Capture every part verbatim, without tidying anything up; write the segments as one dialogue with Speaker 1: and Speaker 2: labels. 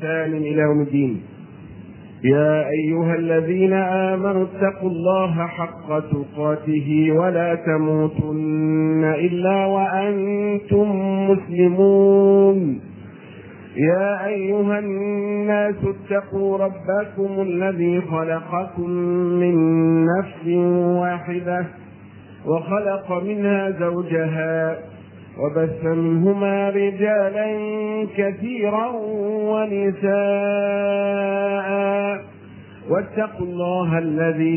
Speaker 1: بإحسان إلى يوم الدين. يا أيها الذين آمنوا اتقوا الله حق تقاته ولا تموتن إلا وأنتم مسلمون. يا أيها الناس اتقوا ربكم الذي خلقكم من نفس واحدة وخلق منها زوجها وبث منهما رجالا كثيرا ونساء، واتقوا الله الذي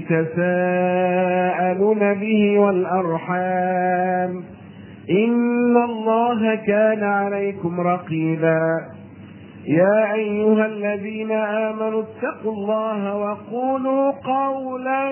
Speaker 1: تساءلون به والأرحام إن الله كان عليكم رقيبا. يا أيها الذين آمنوا اتقوا الله وقولوا قولا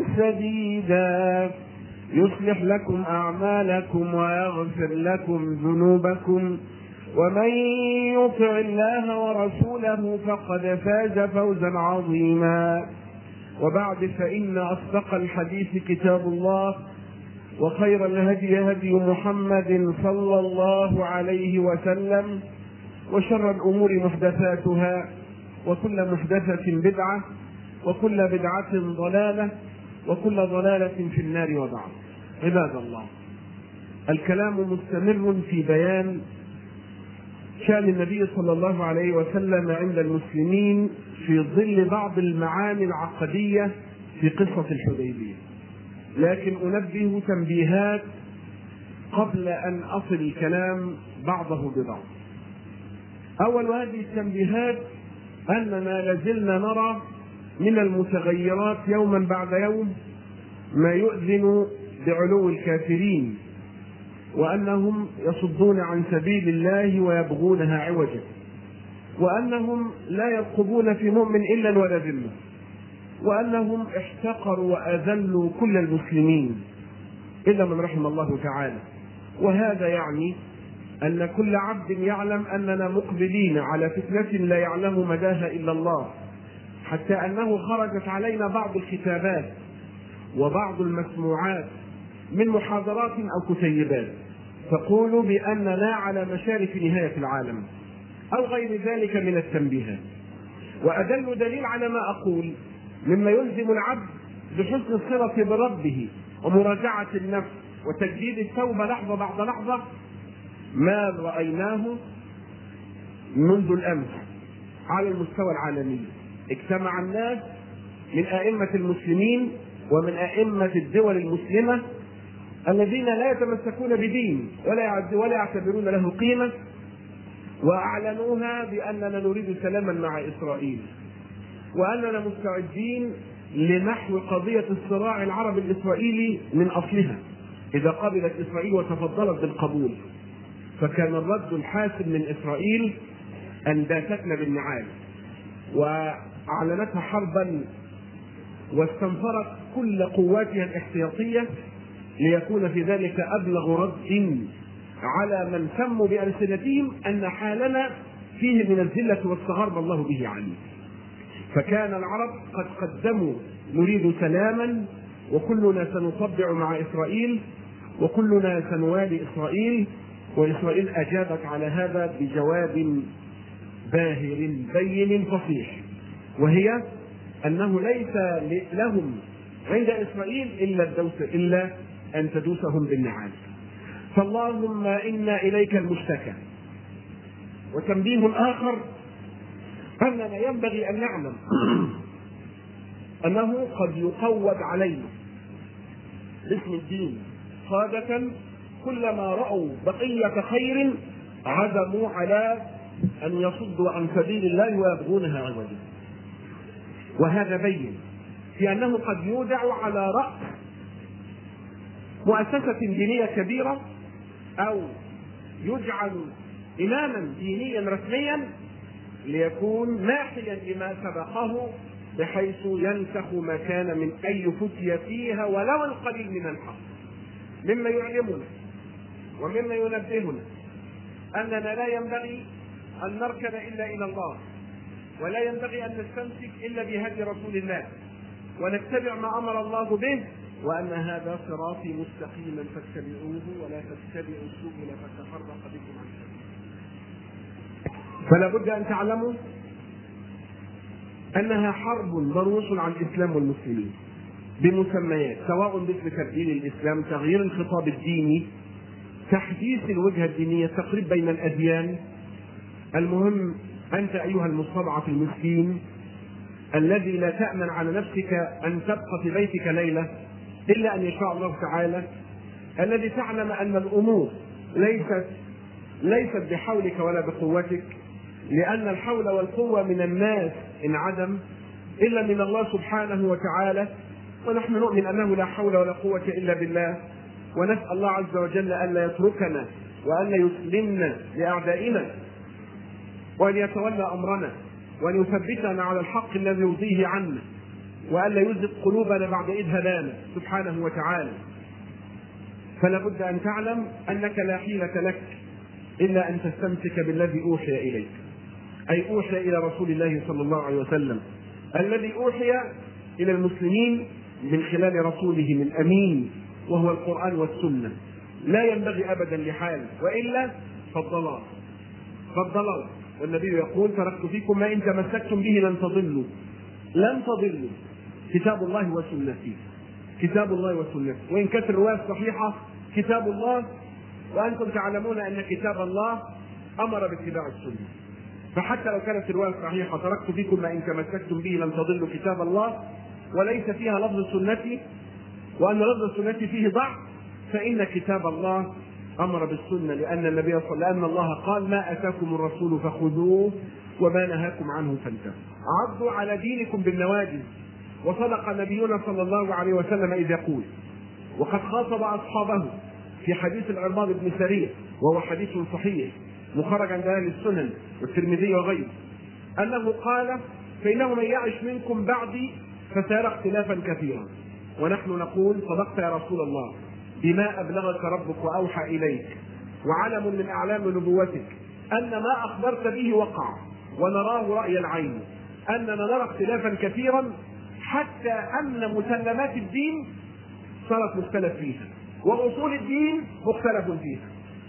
Speaker 1: سديدا يصلح لكم أعمالكم ويغفر لكم ذنوبكم، ومن يطع الله ورسوله فقد فاز فوزا عظيما. وبعد، فإن أصدق الحديث كتاب الله، وخير الهدي هدي محمد صلى الله عليه وسلم، وشر الأمور محدثاتها، وكل محدثة بدعة، وكل بدعة ضلالة، وكل ضلالة في النار. وبعد، عباد الله، الكلام مستمر في بيان شأن النبي صلى الله عليه وسلم عند المسلمين في ظل بعض المعاني العقدية في قصة الحديبية، لكن أنبه تنبيهات قبل أن أصل الكلام بعضه ببعض. أول هذه التنبيهات أننا لازلنا نرى من المتغيرات يوما بعد يوم ما يؤذن بعلو الكافرين، وأنهم يصدون عن سبيل الله ويبغونها عوجا، وأنهم لا يرقبون في مؤمن إلا ولا ذمة، وأنهم احتقروا وأذلوا كل المسلمين إلا من رحم الله تعالى. وهذا يعني أن كل عبد يعلم أننا مقبلين على فتنة لا يعلم مداها إلا الله، حتى أنه خرجت علينا بعض الكتابات وبعض المسموعات من محاضرات أو كتيبات تقول بأننا على مشارف نهاية العالم أو غير ذلك من التنبيهات. وأدل دليل على ما أقول مما يلزم العبد بحسن الصلة بربه ومراجعة النفس وتجديد التوبة لحظة بعد لحظة ما رأيناه منذ الأمس على المستوى العالمي. اجتمع الناس من أئمة المسلمين ومن أئمة الدول المسلمة الذين لا يتمسكون بدين ولا ولا يعتبرون له قيمة، وأعلنوها بأننا نريد سلاما مع إسرائيل، وأننا مستعدين لنحو قضية الصراع العربي الإسرائيلي من أصلها إذا قبلت إسرائيل وتفضلت بالقبول. فكان الرد الحاسم من إسرائيل أن داستنا بالنعال وأعلنتها حربا واستنفرت كل قواتها الاحتياطية ليكون في ذلك أبلغ رد على من سموا بألسنتهم أن حالنا فيه من الذلة والصغار ما الله به عليم. فكان العرب قد قدموا نريد سلاما، وكلنا سنطبع مع إسرائيل، وكلنا سنوالي إسرائيل، وإسرائيل أجابت على هذا بجواب باهر بين فصيح، وهي أنه ليس لهم عند إسرائيل إلا الدوس إلا أن تدوسهم بالنعال. فاللهم إنا إليك المشتكى. وتنبيه آخر أننا ينبغي أن نعلم أنه قد يقود علينا باسم الدين قادة كلما رأوا بقية خير عزموا على أن يصدوا عن سبيل الله ويبغونها عوجا. وهذا بين في أنه قد يودع على رأس مؤسسة دينية كبيرة أو يجعل إماما دينيا رسميا ليكون ماحيا لما سبقه، بحيث ينسخ ما كان من أي فتية فيها ولو القليل من الحق، مما يعلمنا ومما ينبهنا أننا لا ينبغي أن نركن إلا إلى الله، ولا ينبغي أن نستمسك إلا بهدي رسول الله، ونتبع ما أمر الله به، وأن هذا صراطي مستقيما فاتبعوه ولا تتبعوا السبل فتفرق بكم عن سبيله. فلا بد أن تعلموا أنها حرب ضروس على الإسلام والمسلمين بمسميات، سواء باسم تبديل الإسلام، تغيير الخطاب الديني، تحديث الوجهة الدينية، تقريب بين الأديان. المهم أنت أيها المستضعف المسكين الذي لا تأمن على نفسك أن تبقى في بيتك ليلة إلا أن يشاء الله تعالى، الذي تعلم أن الأمور ليست ليست بحولك ولا بقوتك، لأن الحول والقوة من الناس انعدم إلا من الله سبحانه وتعالى، ونحن نؤمن أنه لا حول ولا قوة إلا بالله، ونسأل الله عز وجل ألا يتركنا وألا يسلمنا لأعدائنا، وأن يتولى أمرنا، وأن يثبتنا على الحق الذي يرضيه عنا، وألا يزغ قلوبنا بعد إذ هدانا سبحانه وتعالى. فلا بد أن تعلم أنك لا حيلة لك إلا أن تستمسك بالذي أوحي إليك، أي أوحي إلى رسول الله صلى الله عليه وسلم، الذي أوحي إلى المسلمين من خلال رسوله من أمين، وهو القرآن والسنة. لا ينبغي أبدا لحال، وإلا فالضلال فالضلال والنبي يقول: تركت فيكم ما إن تمسكتم به لن تضلوا لن تضلوا كتاب الله وسنتي، كتاب الله وسنتي. وإن كانت الرواية الصحيحة كتاب الله، وأنتم تعلمون أن كتاب الله أمر باتباع السنة، فحتى لو كانت الرواية صحيحة تركت فيكم ما إن تمسكتم به لن تضلوا كتاب الله، وليس فيها لفظ سنتي، وأن لفظ السنة فيه ضعف، فإن كتاب الله أمر بالسنة، لأن النبي صلى الله عليه وسلم الله قال: ما أتاكم الرسول فخذوه وما نهاكم عنه فانتهوا. عضوا على دينكم بالنواجذ. وصدق نبينا صلى الله عليه وسلم إذ يقول، وقد خاطب أصحابه في حديث العرباض بن سرية، وهو حديث صحيح مخرج عند أهل السنن والترمذي وغيره، أنه قال: فإنه من يعش منكم بعدي فسيرى اختلافا كثيرا. ونحن نقول: صدقت يا رسول الله، بما أبلغك ربك وأوحى إليك، وعلم من أعلام نبوتك أن ما أخبرت به وقع، ونراه رأي العين، أننا نرى اختلافا كثيرا، حتى أن مسلمات الدين صارت مختلف فيها، وأصول الدين مختلف فيها،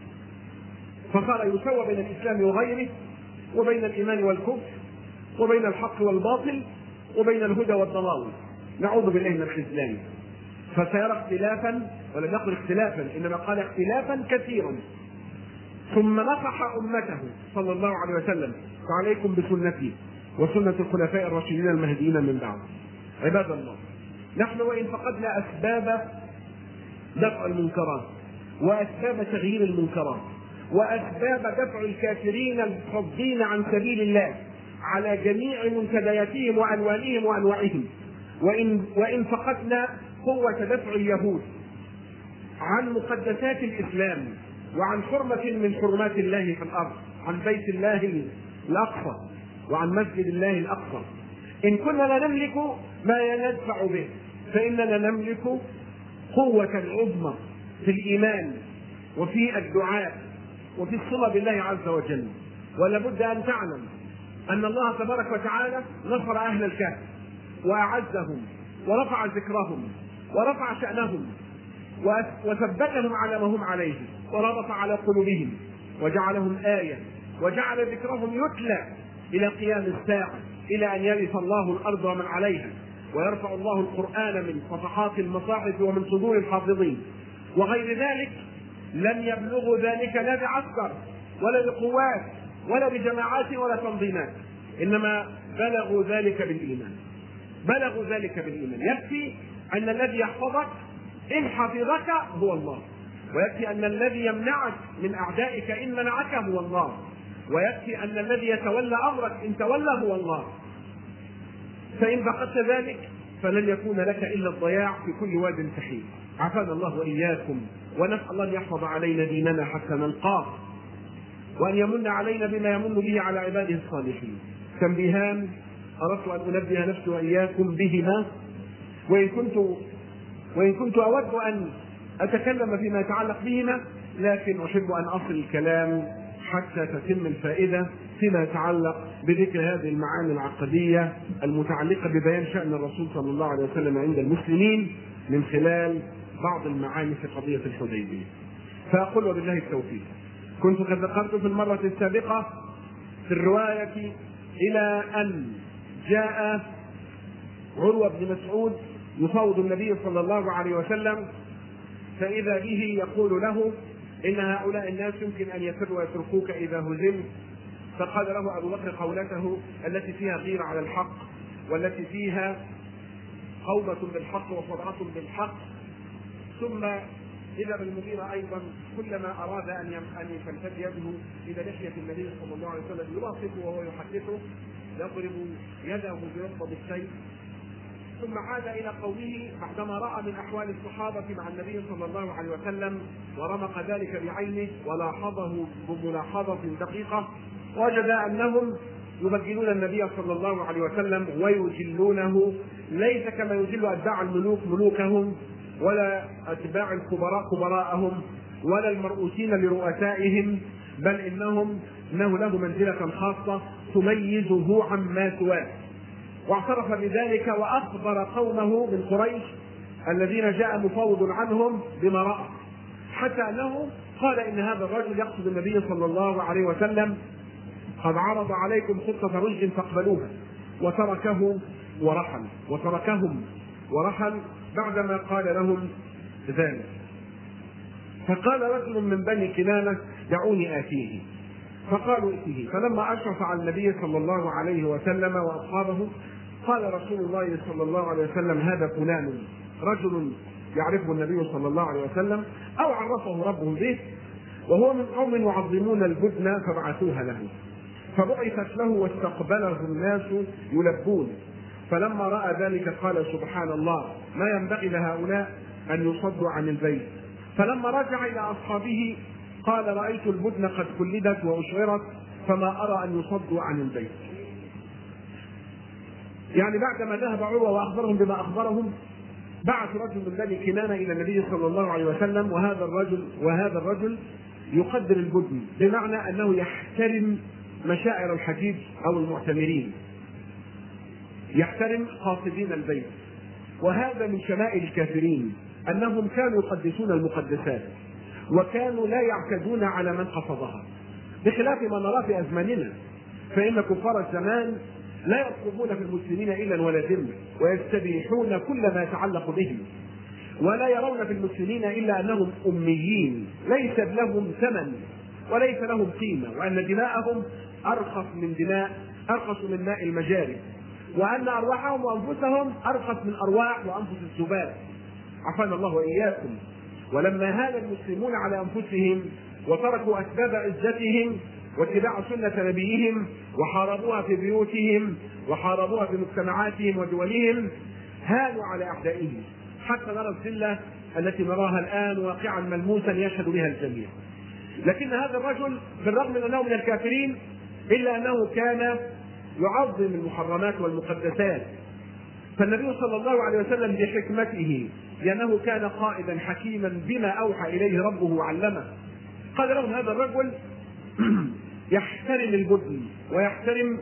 Speaker 1: فصار يسوى بين الإسلام وغيره، وبين الإيمان والكفر، وبين الحق والباطل، وبين الهدى والضلال. نعوذ بالله من الخذلان. فسيرى اختلافا، ولم يقل اختلافا إنما قال اختلافا كثيرا. ثم نصح أمته صلى الله عليه وسلم: فعليكم بسنتي وسنة الخلفاء الراشدين المهديين من بعد. عباد الله، نحن وإن فقدنا أسباب دفع المنكرات، وأسباب تغيير المنكرات، وأسباب دفع الكافرين الصادين عن سبيل الله على جميع منتدياتهم وألوانهم وأنواعهم، وإن, وإن فقدنا قوة دفع اليهود عن مقدسات الإسلام وعن حرمة من حرمات الله في الأرض، عن بيت الله الأقصى وعن مسجد الله الأقصى، إن كنا لا نملك ما ندفع به، فإننا نملك قوة عظمى في الإيمان وفي الدعاء وفي الصلة بالله عز وجل. ولا بد أن تعلم أن الله تبارك وتعالى نصر أهل الكهف وأعزهم ورفع ذكرهم ورفع شأنهم وثبتهم على ما هم عليه، وربط على قلوبهم وجعلهم آية، وجعل ذكرهم يتلى إلى قيام الساعة، إلى أن يرث الله الأرض ومن عليها، ويرفع الله القرآن من صفحات المصاحف ومن صدور الحافظين. وغير ذلك لم يبلغوا ذلك لا بعسكر ولا بقوات ولا بجماعات ولا تنظيمات، إنما بلغوا ذلك بالإيمان. بلغوا ذلك بالإيمان. يكفي أن الذي يحفظك إن حفظك هو الله، ويكفي أن الذي يمنعك من أعدائك إن منعك هو الله، ويكفي أن الذي يتولى أمرك إن تولى هو الله. فإن فقدت ذلك فلن يكون لك إلا الضياع في كل واد سحيق. عافانا الله وإياكم، ونسأل الله أن يحفظ علينا ديننا حتى نلقاه، وأن يمن علينا بما يمن به على عباده الصالحين. تنبيهان أردت أن أنبه نفسي وإياكم بهما، وإن كنت وإن كنت أود أن أتكلم فيما يتعلق بهما، لكن أحب أن أصل الكلام حتى تتم الفائدة فيما يتعلق بذكر هذه المعاني العقدية المتعلقة ببيان شأن الرسول صلى الله عليه وسلم عند المسلمين من خلال بعض المعاني في قضية الحديبية. فأقول وبالله التوفيق. كنت قد ذكرت في المرة السابقة في الرواية إلى أن جاء عروة بن مسعود يفاوض النبي صلى الله عليه وسلم، فإذا به يقول له إن هؤلاء الناس يمكن أن يفروا ويتركوك إذا هزمت. فقال له أبو بكر قولته التي فيها غيرة على الحق، والتي فيها قومة بالحق وصدعة بالحق. ثم إذا بالمغيرة أيضا كلما أراد أن أن تمتد يده إلى لحية النبي صلى الله عليه وسلم يلاصقه وهو يحدثه، يضرب يده برطب السيف. ثم عاد إلى قومه بعدما رأى من أحوال الصحابة مع النبي صلى الله عليه وسلم ورمق ذلك بعينه ولاحظه بملاحظة دقيقة، وجد أنهم يبجلون النبي صلى الله عليه وسلم ويجلونه، ليس كما يجل أتباع الملوك ملوكهم، ولا أتباع الكبراء كبراءهم، ولا المرؤوسين لرؤسائهم، بل إنهم إنه له منزلة خاصة تميزه عما سواه. واعترف بذلك وأخبر قومه من قريش الذين جاء مفاوض عنهم بما رأى، حتى أنه قال إن هذا الرجل يقصد النبي صلى الله عليه وسلم قد عرض عليكم خطة رشد فاقبلوها، وتركه ورحل وتركهم ورحل بعدما قال لهم ذلك. فقال رجل من بني كنانة دعوني آتيه، فقالوا ائته. فلما أشرف على النبي صلى الله عليه وسلم وأصحابه قال رسول الله صلى الله عليه وسلم هذا فلان، رجل يعرفه النبي صلى الله عليه وسلم أو عرفه ربه به، وهو من قوم يعظمون البدن فبعثوها له، فبعثت له واستقبله الناس يلبون. فلما رأى ذلك قال سبحان الله ما ينبغي لهؤلاء أن يصدوا عن البيت. فلما رجع إلى أصحابه قال رأيت البدن قد كلدت وأشعرت فما أرى أن يصدوا عن البيت. يعني بعدما ذهب عروة وأخبرهم بما أخبرهم بعث رجل من بني كنانة إلى النبي صلى الله عليه وسلم، وهذا الرجل وهذا الرجل يقدر البدن، بمعنى أنه يحترم مشاعر الحجيج أو المعتمرين، يحترم قاصدين البيت. وهذا من شمائل الكافرين أنهم كانوا يقدسون المقدسات وكانوا لا يعتدون على من قصدها، بخلاف ما نرى في أزماننا، فإن كفار الزمان لا يطلبون في المسلمين إلا ولا ذمة، ويستبيحون كل ما يتعلق بهم، ولا يرون في المسلمين إلا أنهم أميين ليس لهم ثمن وليس لهم قيمة، وأن دماءهم أرخص من دماء أرخص من ماء المجاري، وأن أرواحهم وأنفسهم أرخص من أرواح وأنفس الذباب، عافانا الله وإياكم. ولما هان المسلمون على أنفسهم وتركوا أسباب عزتهم واتباع سنة نبيهم وحاربوها في بيوتهم وحاربوها في مجتمعاتهم ودولهم، هانوا على أعدائهم، حتى نرى الذلة التي نراها الآن واقعا ملموسا يشهد بها الجميع. لكن هذا الرجل بالرغم من أنه من الكافرين إلا أنه كان يعظم المحرمات والمقدسات. فالنبي صلى الله عليه وسلم بحكمته لأنه كان قائدا حكيما بما أوحى إليه ربه وعلمه قال لهم هذا الرجل يحترم البدن ويحترم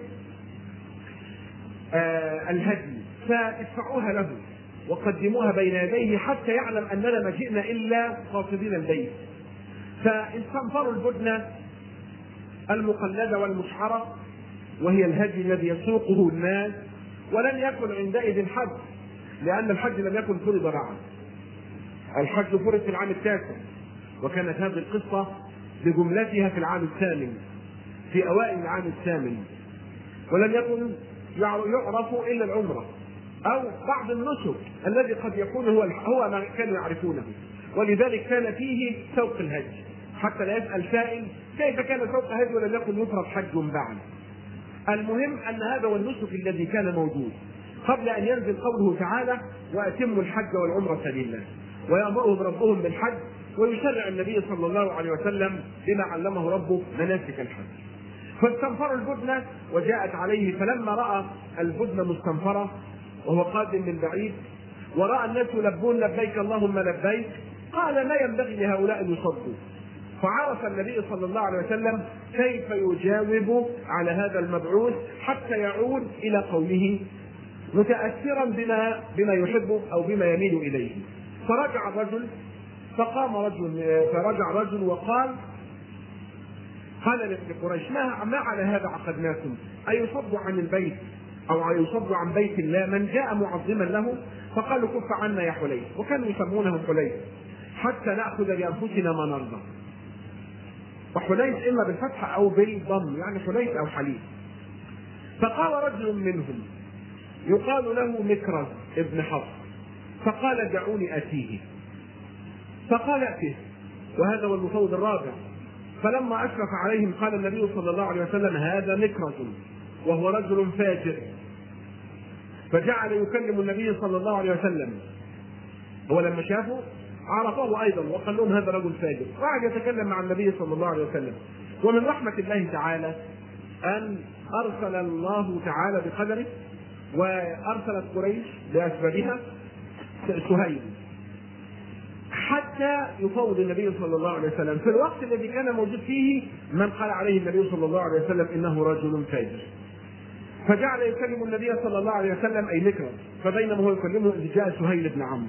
Speaker 1: آه الهدي، فادفعوها له وقدموها بين يديه حتى يعلم أننا ما جئنا إلا قاصدين البيت. فاستنفروا البدن المقلدة والمشعرة وهي الهدي الذي يسوقه الناس، ولم يكن عندئذ حج، لأن الحج لم يكن فرض بعد، الحج فرض في العام التاسع، وكانت هذه القصة بجملتها في العام الثامن في أوائل العام الثامن، ولم يكن يعرف إلا العمرة أو بعض النسك الذي قد يكون هو هو ما كانوا يعرفونه، ولذلك كان فيه سوق الهدي، حتى لا يسأل سائل كيف كان سوق الهدي ولم يكن يفرض حج بعد. المهم أن هذا هو النسك الذي كان موجود قبل أن ينزل قوله تعالى وأتموا الحج والعمرة لله، ويأمرهم ربهم بالحج، ويشرع النبي صلى الله عليه وسلم بما علمه ربه مناسك الحج. فاستنفروا البدن وجاءت عليه، فلما رأى البدن مستنفرة وهو قادم من بعيد ورأى الناس يلبون لبيك اللهم لبيك قال ما ينبغي لهؤلاء أن يصدوا. فعرف النبي صلى الله عليه وسلم كيف يجاوب على هذا المبعوث حتى يعود إلى قومه متأثرا بما بما يحب أو بما يميل إليه. فرجع الرجل فقام رجل فرجع رجل وقال قال لقريش ما, ما على هذا عقدناكم أيصد عن البيت أو يصد عن بيت الله من جاء معظما له فقالوا كف عنا يا حليف، وكانوا يسمونه حليف حتى نأخذ لأنفسنا ما نرضى. وحليف إما بالفتح أو بالضم، يعني حليف أو حليف. فقال رجل منهم يقال له مكرز ابن حفص فقال دعوني أتيه، فقال أتيه، وهذا هو المفوض الرابع. فلما أشرف عليهم قال النبي صلى الله عليه وسلم هذا مكرز وهو رجل فاجر، فجعل يكلم النبي صلى الله عليه وسلم. هو لما شافه عرفه أيضا وقال لهم هذا رجل فاجر، وقعد يتكلم مع النبي صلى الله عليه وسلم. ومن رحمة الله تعالى أن أرسل الله تعالى بقدره وأرسلت قريش بأسبابها سهيل حتى يفوض النبي صلى الله عليه وسلم في الوقت الذي كان موجود فيه من قال عليه النبي صلى الله عليه وسلم إنه رجل فاجر. فجعل يكلم النبي صلى الله عليه وسلم أي مكرز، فبينما هو يكلمه إذ جاء سهيل بن عمرو.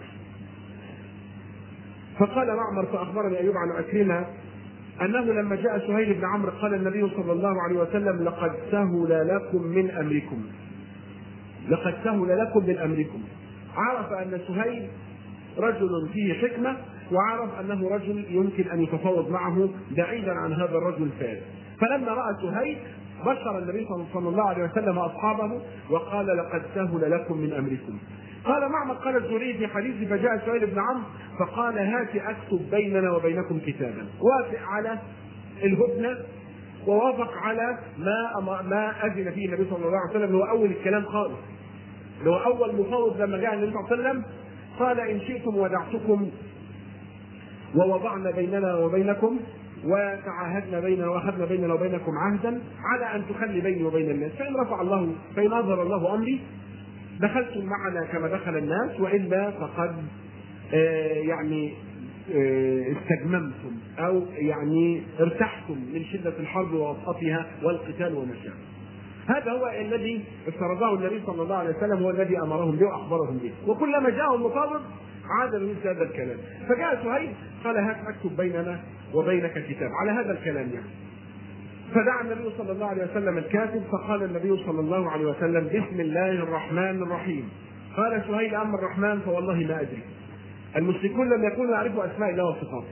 Speaker 1: فقال معمر فأخبرني أيوب عن عكرمة أنه لما جاء سهيل بن عمرو قال النبي صلى الله عليه وسلم لقد سهل لكم من أمركم، لقد سهل لكم من أمركم. عرف أن سهيل رجل فيه حكمة، وعرف أنه رجل يمكن أن يتفاوض معه بعيدا عن هذا الرجل الفارغ. فلما رأى سهيل بشر النبي صلى الله عليه وسلم أصحابه وقال لقد سهل لكم من أمركم. قال معمر قال الزهري في حديث فجاء سهيل بن عمرو فقال هات أكتب بيننا وبينكم كتابا، وافق على الهدنة ووافق على ما ما أذن فيه النبي صلى الله عليه وسلم، اللي هو أول الكلام خالص، اللي هو أول مفاوض لما جاء النبي صلى الله عليه وسلم قال إن شئتم ودعتكم ووضعنا بيننا وبينكم وتعاهدنا بيننا واخذنا بيننا وبينكم عهدا على ان تخلي بيني وبين الناس، فان رفع الله فان اظهر الله امري دخلتم معنا كما دخل الناس، والا فقد آه يعني آه استجممتم او يعني ارتحتم من شده الحرب ووطئتها والقتال ومشاكل. هذا هو الذي افترضه النبي صلى الله عليه وسلم، هو الذي امرهم به واخبرهم به، وكلما جاءهم المفاوض عاد مثل هذا الكلام. فجاء سهيل قال هات اكتب بيننا وبينك كتاب على هذا الكلام يعني. فدعا النبي صلى الله عليه وسلم الكاتب فقال النبي صلى الله عليه وسلم بسم الله الرحمن الرحيم. قال سهيل اما الرحمن فوالله ما ادري. المشركون لم يكونوا يعرفوا اسماء الله وصفاته،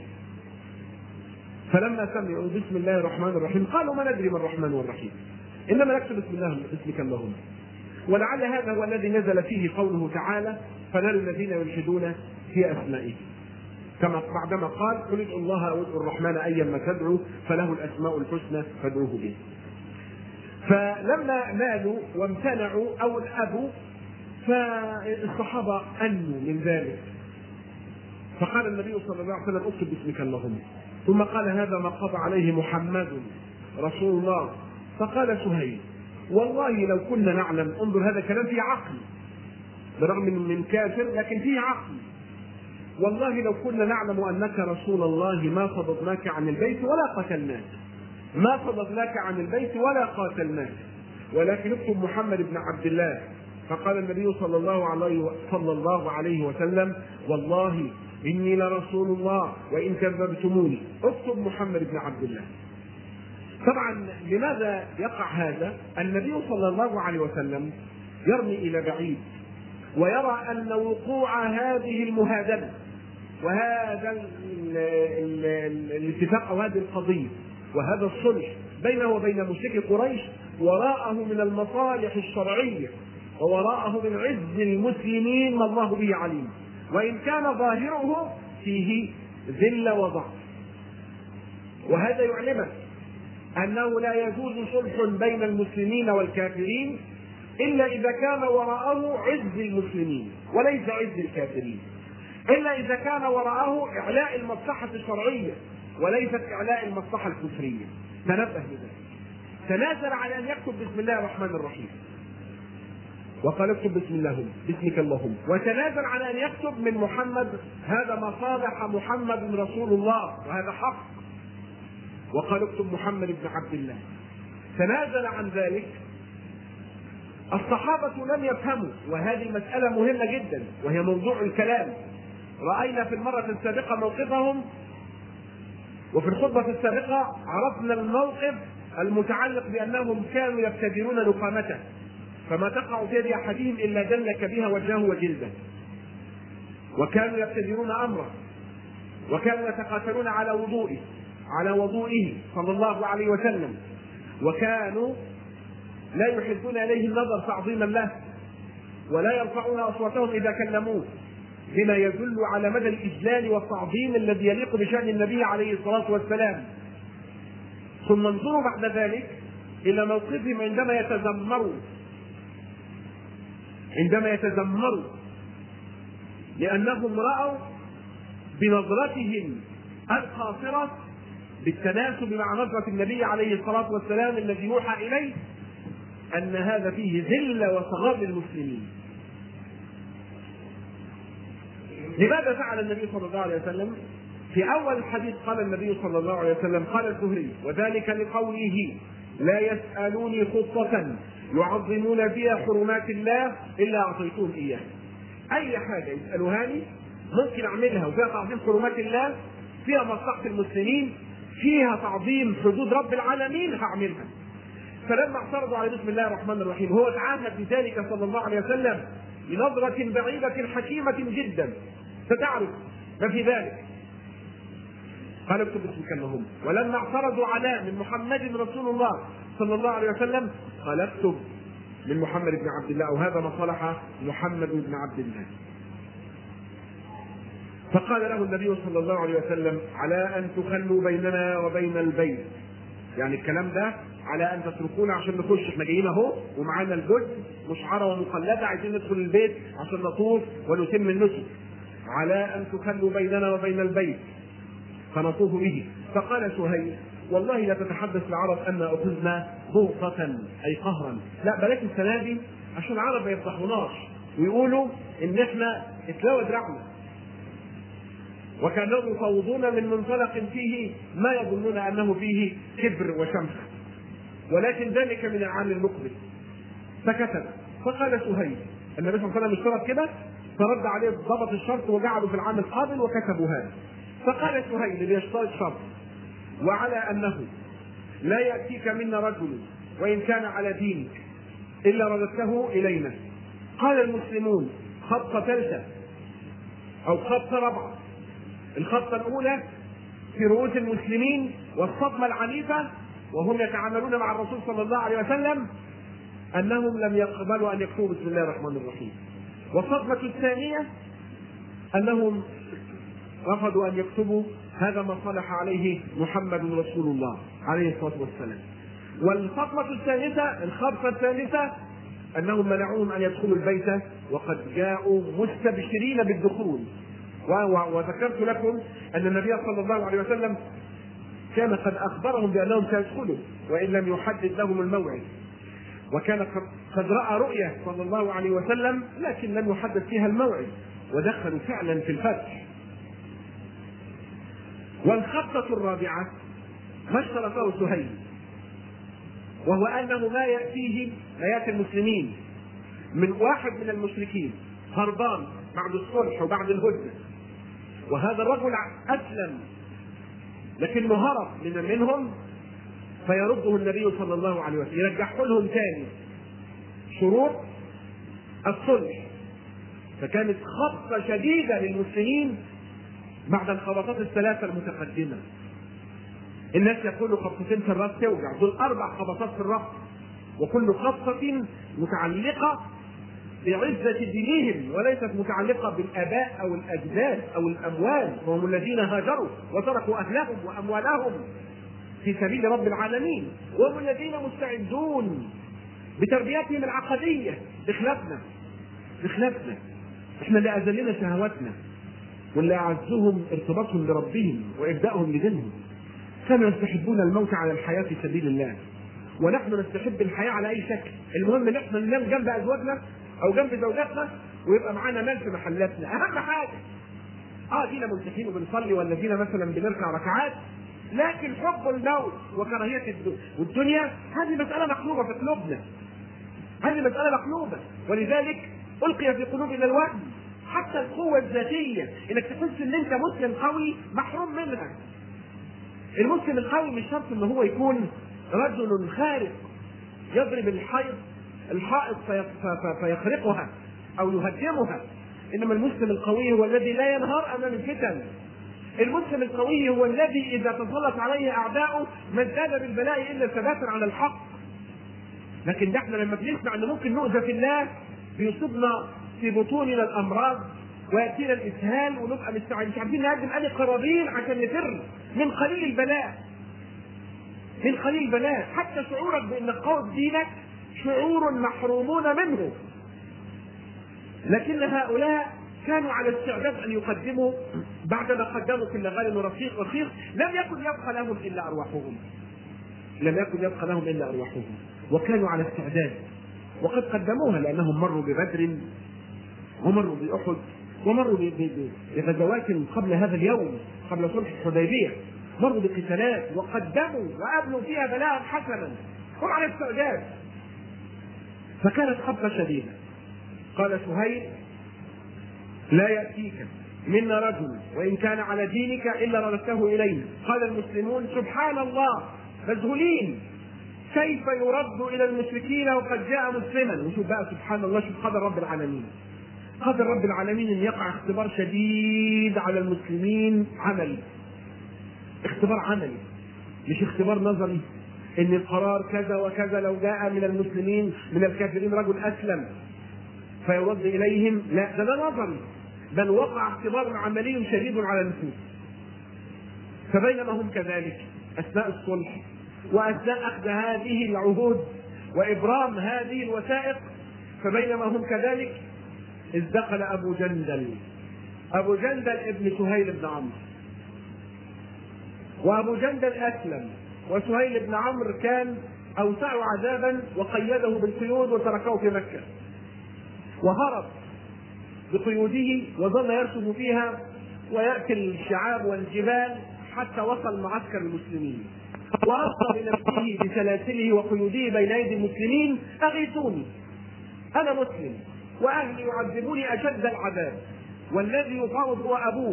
Speaker 1: فلما سمعوا بسم الله الرحمن الرحيم قالوا ما ندري ما الرحمن والرحيم، انما نكتب بسم الله باسمك اللهم. ولعل هذا هو الذي نزل فيه قوله تعالى فنرى الذين يلحدون في اسمائه، كما بعدما قال قل ادعوا الله او ادعوا الرحمن ايما تدعوا فله الاسماء الحسنى فادعوه به. فلما مالوا وامتنعوا او الابوا فالصحابه انوا من ذلك، فقال النبي صلى الله عليه وسلم اكتب باسمك اللهم، ثم قال هذا ما قضى عليه محمد رسول الله. فقال سهيل والله لو كنا نعلم، انظر هذا الكلام فيه عقل برغم من كافر لكن فيه عقل، والله لو كنا نعلم انك رسول الله ما صددناك عن البيت ولا قتلناك، ما صددناك عن البيت ولا قاتلناك، ولكن اكتب محمد بن عبد الله. فقال النبي صلى الله عليه صلى الله عليه وسلم والله اني لرسول الله وان كذبتموني اكتب محمد بن عبد الله. طبعا لماذا يقع هذا؟ النبي صلى الله عليه وسلم يرمي الى بعيد ويرى ان وقوع هذه المهادنه وهذا الاتفاق او هذه القضيه وهذا الصلح بينه وبين مشركي قريش وراءه من المصالح الشرعيه ووراءه من عز المسلمين ما الله به عليم، وان كان ظاهره فيه ذله وضعف. وهذا يعلمك انه لا يجوز صلح بين المسلمين والكافرين الا اذا كان وراءه عز المسلمين وليس عز الكافرين، الا اذا كان وراءه اعلاء المصلحه الشرعيه وليست اعلاء المصلحه الكفريه. تنبه لذلك. تنازل على ان يكتب بسم الله الرحمن الرحيم وقال اكتب بسم الله باسمك اللهم، وتنازل على ان يكتب من محمد هذا ما صالح محمد رسول الله وهذا حق، وقال اكتب محمد بن عبد الله. تنازل عن ذلك. الصحابة لم يفهموا، وهذه مسألة مهمة جدا وهي موضوع الكلام. رأينا في المرة السابقة موقفهم، وفي الخطبة السابقة عرفنا الموقف المتعلق بأنهم كانوا يبتدرون نقامته، فما تقع في يد احدهم الا دلك بها وجهه وجلده. وكانوا يبتدرون امره، وكانوا يتقاتلون على وضوئه على وضوئه صلى الله عليه وسلم، وكانوا لا يحبون اليه النظر تعظيما له، ولا يرفعون اصواتهم اذا كلموه، بما يدل على مدى الاجلال والتعظيم الذي يليق بشان النبي عليه الصلاه والسلام. ثم انظروا بعد ذلك الى موقفهم عندما يتذمروا عندما يتذمروا لانهم راوا بنظرتهم القاصره بالتناسب مع نظره النبي عليه الصلاه والسلام الذي يوحى اليه ان هذا فيه ذله وصغار للمسلمين. لماذا فعل النبي صلى الله عليه وسلم؟ في اول الحديث قال النبي صلى الله عليه وسلم، قال الزهري: وذلك لقوله: لا يسألوني خطة يعظمون فيها حرمات الله الا اعطيتهم اياها. اي حاجه يسالوهاني ممكن اعملها وفيها تعظيم حرمات الله، فيها مصلحه المسلمين، فيها تعظيم حدود رب العالمين، هعملها. فلما اعترضوا على بسم الله الرحمن الرحيم، هو تعهد بذلك صلى الله عليه وسلم بنظرة بعيدة حكيمة جدا ستعرف ما في ذلك. قال: اكتب اسمك اللهم. ولما اعترضوا على من محمد رسول الله صلى الله عليه وسلم، قال: اكتب من محمد بن عبد الله، وهذا ما صلح محمد بن عبد الله. فقال له النبي صلى الله عليه وسلم: على ان تخلوا بيننا وبين البيت، يعني الكلام ده على ان تتركونا عشان نخش، احنا جايين اهو ومعانا الجد مشعره ومقلده، عايزين ندخل البيت عشان نطوف ونتم النسك. على ان تخلوا بيننا وبين البيت فنطوف به. فقال سهيل: والله لا تتحدث العرب ان اخذنا بغضة اي قهرا، لا بلاش السنه دي عشان العرب ما يفضحوناش ويقولوا ان احنا اتلوى دراعنا، وكانوا يفوضون من منطلق فيه ما يظنون انه فيه كبر وشمخ، ولكن ذلك من العام المقبل. فكتب. فقال سهيل: النبي صلى الله عليه وسلم اشترط كده، فرد عليه ضبط الشرط وجعله في العام القابل وكتبوا هذا. فقال سهيل ليشترط شرط: وعلى انه لا ياتيك منا رجل وان كان على دينك الا رددته الينا. قال المسلمون: خطه ثالثه او خطه رابعه. الخطه الاولى في رؤوس المسلمين والصدمه العنيفه وهم يتعاملون مع الرسول صلى الله عليه وسلم انهم لم يقبلوا ان يكتبوا بسم الله الرحمن الرحيم. والصدمه الثانيه انهم رفضوا ان يكتبوا هذا ما صلح عليه محمد رسول الله عليه الصلاه والسلام. والصدمه الثالثه الخبطه الثالثه انهم منعوهم ان يدخلوا البيت وقد جاءوا مستبشرين بالدخول. وذكرت لكم ان النبي صلى الله عليه وسلم كان قد اخبرهم بانهم سيدخلوا وان لم يحدد لهم الموعد، وكان قد راى رؤيه صلى الله عليه وسلم لكن لم يحدد فيها الموعد، ودخلوا فعلا في الفتح. والخطه الرابعه ما اشترطه سهيل، وهو انه ما ياتيه لا ياتي المسلمين من واحد من المشركين هربان بعد الصلح وبعد الهدنه، وهذا الرجل اسلم لكنه هرب من منهم، فيرده النبي صلى الله عليه وسلم يرجعه لهم ثاني شروط الصلح. فكانت خطة شديدة للمسلمين بعد الخبطات الثلاثة المتقدمة. الناس يقولوا خبطتين في الراس توجع، دول أربع خبطات في الراس، وكل خبطة متعلقة بعزة دينهم وليست متعلقة بالآباء أو الأجداد أو الأموال، وهم الذين هاجروا وتركوا أهلهم وأموالهم في سبيل رب العالمين، وهم الذين مستعدون بتربيتهم العقدية بخلافنا بخلافنا احنا اللي أذلنا شهواتنا واللي أعزهم ارتباطهم بربهم وإبدائهم لدينهم. كانوا يستحبون الموت على الحياة في سبيل الله، ونحن نستحب الحياة على أي شكل. المهم ان احنا ننام جنب أزواجنا أو جنب زوجاتنا ويبقى معانا مال في محلاتنا، أهم حاجة. اه دينا ملتحين وبنصلي ولا دينا مثلا بنركع ركعات، لكن حب الموت وكراهية الدنيا هذه مسألة مقلوبة في قلوبنا، هذه مسألة مقلوبة. ولذلك ألقي في قلوبنا الوهم، حتى القوة الذاتية انك تحس ان انت مسلم قوي محروم منها. المسلم القوي مش شرط ان هو يكون رجل خارق يضرب الحيض الحائط فيخرقها أو يهدمها، إنما المسلم القوي هو الذي لا ينهار أمام الفتن. المسلم القوي هو الذي إذا تسلط عليه أعداؤه ما ازداد بالبلاء إلا ثباتا على الحق. لكن احنا لما بنسمع ان ممكن نؤذى في الله بيصيبنا في بطوننا الامراض وياتينا الاسهال ونبقى مش عارفين نقدم اي قرابين عشان نفر من قليل البلاء. من قليل البلاء حتى شعورك بانك قوي دينك شعور محرومون منه. لكن هؤلاء كانوا على استعداد ان يقدموا بعدما قدموا كل غال ورفيق رفيق لم يكن يبقى لهم الا ارواحهم. لم يكن يبقى لهم الا ارواحهم وكانوا على استعداد، وقد قدموها لانهم مروا ببدر ومروا باحد ومروا بغزوات قبل هذا اليوم، قبل صلح الحديبيه، مروا بقتالات وقدموا وابلوا فيها بلاء حسنا، هم على استعداد. فكانت خطه شديده. قال سهيل: لا ياتيك منا رجل وان كان على دينك الا رددته الينا. قال المسلمون: سبحان الله، مذهولين، كيف يرد الى المشركين وقد جاء مسلما. وشوف بقى سبحان الله، شوف قدر رب العالمين. قدر رب العالمين ان يقع اختبار شديد على المسلمين عملي. اختبار عملي مش اختبار نظري ان القرار كذا وكذا، لو جاء من المسلمين من الكافرين رجل اسلم فيرد اليهم، لا، ده ده نظري، بل وقع اختبار عملي شديد على النفوس. فبينما هم كذلك اثناء الصلح واثناء اخذ هذه العهود وابرام هذه الوثائق، فبينما هم كذلك اذ دخل ابو جندل. ابو جندل ابن سهيل بن عمرو، وابو جندل اسلم، وسهيل بن عمرو كان اوسعه عذابا وقيده بالقيود وتركه في مكه، وهرب بقيوده وظل يرسم فيها ويأكل الشعاب والجبال حتى وصل معسكر المسلمين، وألقى بنفسه بسلاسله وقيوده بين أيدي المسلمين: أغيثوني، أنا مسلم وأهلي يعذبوني أشد العذاب، والذي يفاوض هو أبوه.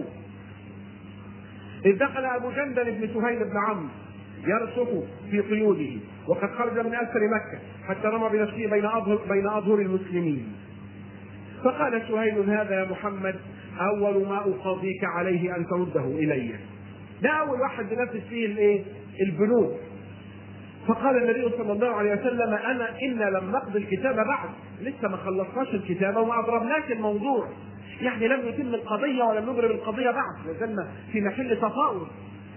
Speaker 1: إذ دخل أبو جندل بن سهيل بن عمرو يرسخ في قيوده وقد خرج من أسفل مكة حتى رمى بنفسه بين أظهر بين أظهر المسلمين. فقال سهيل: هذا يا محمد أول ما أقاضيك عليه أن ترده إلي. ده أول واحد بنفس فيه الإيه؟ البنود. فقال النبي صلى الله عليه وسلم: أنا إن لم نقض الكتاب بعد، لسه ما خلصناش الكتابة وما أضربناش الموضوع، يعني لم يتم القضية ولم نضرب القضية بعد، لازلنا في محل تفاوض.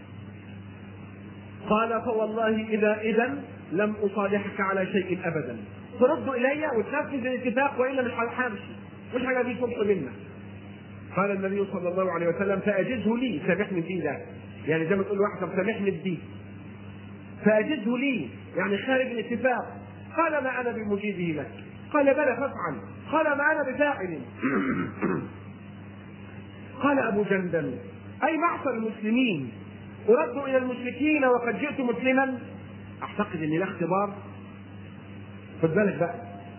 Speaker 1: قال: فوالله إذا إذن لم أصالحك على شيء أبدا، ترد إلي وتنفذ الاتفاق وإلا مش همشي، مش حاجة دي صلح منا. قال النبي صلى الله عليه وسلم: فأجزه لي، سامحني في ده، يعني زي ما تقول واحد طب سامحني في دي، فأجزه لي يعني خارج الاتفاق. قال: ما أنا بمجيبه لك. قال: بلى فافعل. قال: ما أنا بفاعل. قال أبو جندل: أي معشر المسلمين، أرد إلى المشركين وقد جئت مسلما؟ أعتقد أن ده اختبار. خد بالك بقى،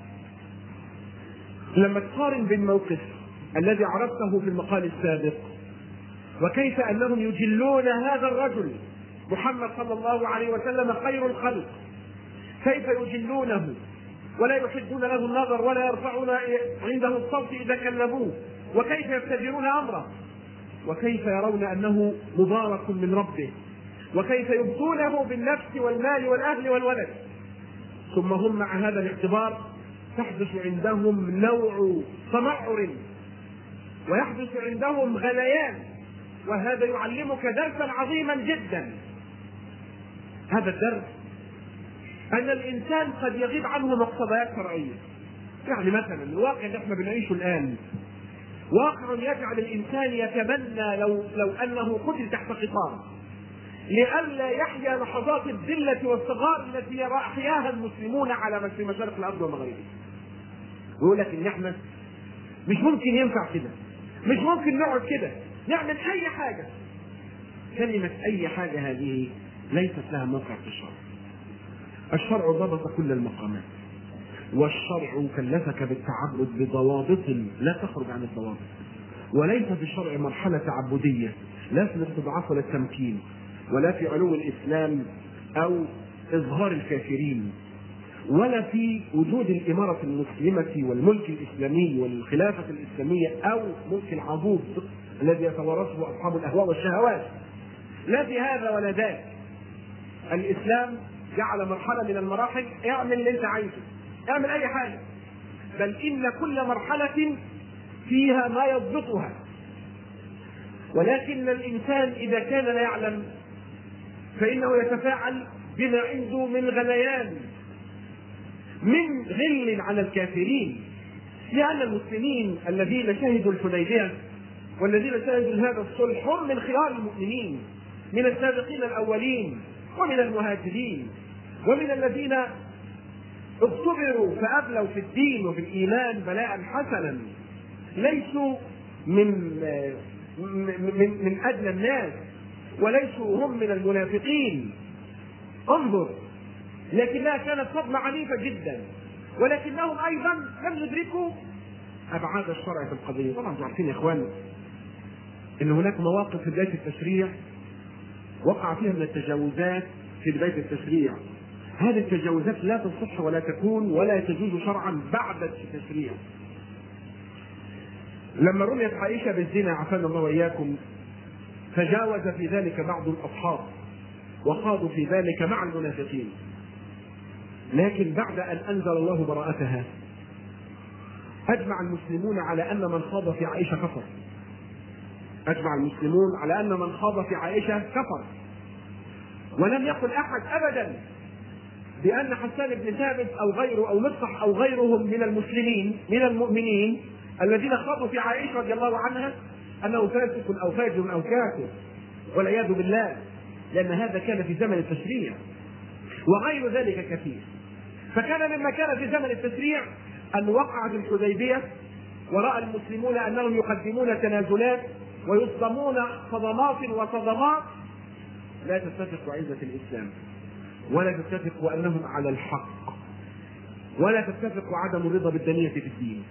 Speaker 1: لما تقارن بين موقف الذي عرفته في المقال السابق وكيف أنهم يجلون هذا الرجل محمد صلى الله عليه وسلم خير الخلق، كيف يجلونه ولا يحدون له النظر ولا يرفعون عنده الصوت إذا كلموه، وكيف يبتدرون أمره، وكيف يرون أنه مبارك من ربه، وكيف يبطونه بالنفس والمال والأهل والولد، ثم هم مع هذا الاختبار تحدث عندهم نوع تمعر ويحدث عندهم غليان، وهذا يعلمك درسا عظيما جدا. هذا الدرس أن الإنسان قد يغيب عنه مقتضيات شرعية. يعني مثلا الواقع اللي احنا بنعيشه الآن واقع يجعل الإنسان يتمنى لو لو أنه قتل تحت قطار لئلا يحيا لحظات الذلة والصغار التي أحياها المسلمون على في مشارق الأرض ومغربها. يقول لك إن احنا مش ممكن ينفع كده، مش ممكن نقعد كده، نعمل أي حاجة. كلمة أي حاجة هذه ليست لها موقع في الشرع. الشرع ضبط كل المقامات، والشرع كلفك بالتعبد بضوابط لا تخرج عن الضوابط، وليس في الشرع مرحلة تعبدية لا في الاستضعاف ولا التمكين ولا في علو الإسلام أو إظهار الكافرين. ولا في وجود الإمارة المسلمة والملك الإسلامي والخلافة الإسلامية أو ملك العضوض الذي يتورثه أصحاب الأهواء والشهوات. لا في هذا ولا ذاك. الإسلام جعل مرحلة من المراحل اعمل اللي أنت عايزه، اعمل أي حاجة، بل إن كل مرحلة فيها ما يضبطها. ولكن الإنسان إذا كان لا يعلم فإنه يتفاعل بما عنده من غليان، من غل على الكافرين، لأن المسلمين الذين شهدوا الحديبية والذين شهدوا هذا الصلح هم من خيار المؤمنين، من السابقين الأولين ومن المهاجرين ومن الذين اختبروا فأبلوا في الدين وفي الإيمان بلاء حسنا، ليسوا من من من أدنى الناس وليسوا هم من المنافقين. انظر، لكنها كانت صدمة عنيفة جدا، ولكنهم أيضا لم يدركوا أبعاد الشرع في القضية. طبعا انتم عارفين يا إخوان إن هناك مواقف في بداية التشريع وقع فيها من التجاوزات في بداية التشريع. هذه التجاوزات لا تصح ولا تكون ولا تجوز شرعا بعد التشريع. لما رميت عائشة بالزنا عافانا الله وإياكم تجاوز في ذلك بعض الأصحاب وخاضوا في ذلك مع المنافقين، لكن بعد أن أنزل الله براءتها أجمع المسلمون على أن من خاض في عائشة كفر. أجمع المسلمون على أن من خاض في عائشة كفر، ولم يقل أحد أبدا بأن حسان بن ثابت أو غيره أو مصطح أو غيرهم من المسلمين من المؤمنين الذين خاضوا في عائشة رضي الله عنها أنه فاسق أو فاجر أو كافر، والعياذ بالله، لأن هذا كان في زمن التشريع وغير ذلك كثير. فكان مما كان في زمن التشريع أن وقعت الحديبية ورأى المسلمون أنهم يقدمون تنازلات ويصدمون صدمات وصدمات لا تتفق عزة الإسلام، ولا تتفق أنهم على الحق، ولا تتفق عدم الرضا بالدنية في الدين.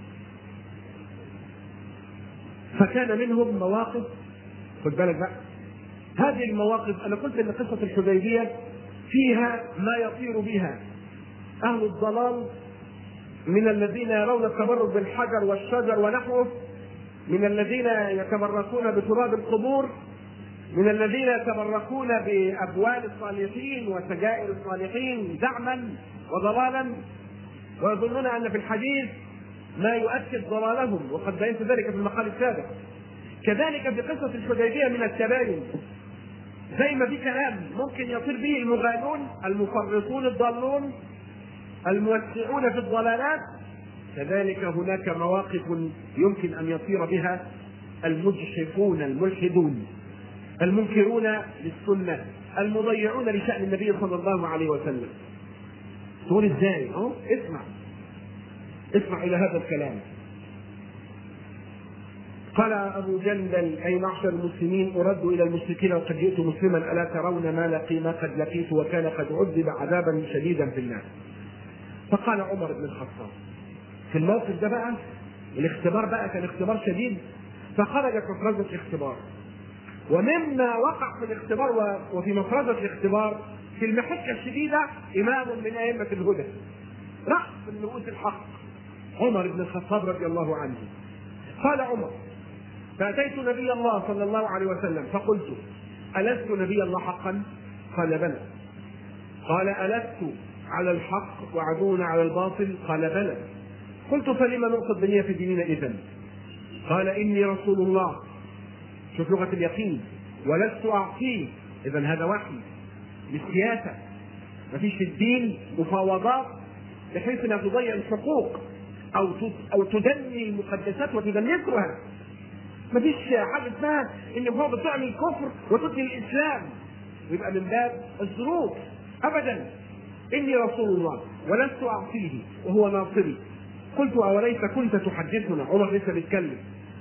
Speaker 1: فكان منهم مواقف، خد بالك بقى، هذه المواقف أنا قلت أن قصة الحديبية فيها ما يطير بها أهل الضلال من الذين يرون التبرك بالحجر والشجر ونحوه، من الذين يتبركون بتراب القبور، من الذين يتبركون بأبوال الصالحين وسجائر الصالحين زعما وضلالا، ويظنون أن في الحديث ما يؤكد ضلالهم، وقد بينت ذلك في المقال السابق. كذلك في قصة الحديبية من التباين، زي ما في كلام ممكن يطير به المغالون المفرطون الضالون الموسعون في الضلالات، كذلك هناك مواقف يمكن أن يطير بها المجحفون الملحدون المنكرون للسنة المضيعون لشأن النبي صلى الله عليه وسلم. تقول ازاي؟ اهو اسمع اسمع إلى هذا الكلام. قال أبو جندل: أي معشر المسلمين، أرد إلى المشركين وقد جئت مسلما، ألا ترون ما لقي ما قد لقيت وكان قد عذب عذابا شديدا في النار. فقال عمر بن الخطاب في الموقف ده بقى، الاختبار بقى كان اختبار شديد، فخرجت مفرزة الاختبار. ومما وقع في الاختبار وفي مفرزة الاختبار في المحكة الشديدة إمام من أئمة الهدى، رأس من رؤوس الحق، عمر بن الخطاب رضي الله عنه. قال عمر: فأتيت نبي الله صلى الله عليه وسلم فقلت: ألست نبي الله حقا؟ قال: بلى. قال: ألست على الحق وعدونا على الباطل؟ قال: بلى. قلت: فلما نعطي الدنيا في ديننا إذن؟ قال: إني رسول الله. شوف لغة اليقين، ولست أعطيه. إذن هذا وحي للسياسة، مفيش في الدين مفاوضات بحيث لا تضيع الحقوق أو أو تدني المقدسات وتدنسها. مفيش حاجة اسمها إن هو بتعمل كفر وتدني الإسلام ويبقى من باب الظروف، أبدا. إني رسول الله ولست أعصيه وهو ناصري. قلت: أوليس كنت تحدثنا؟ عمر لسه بيتكلم.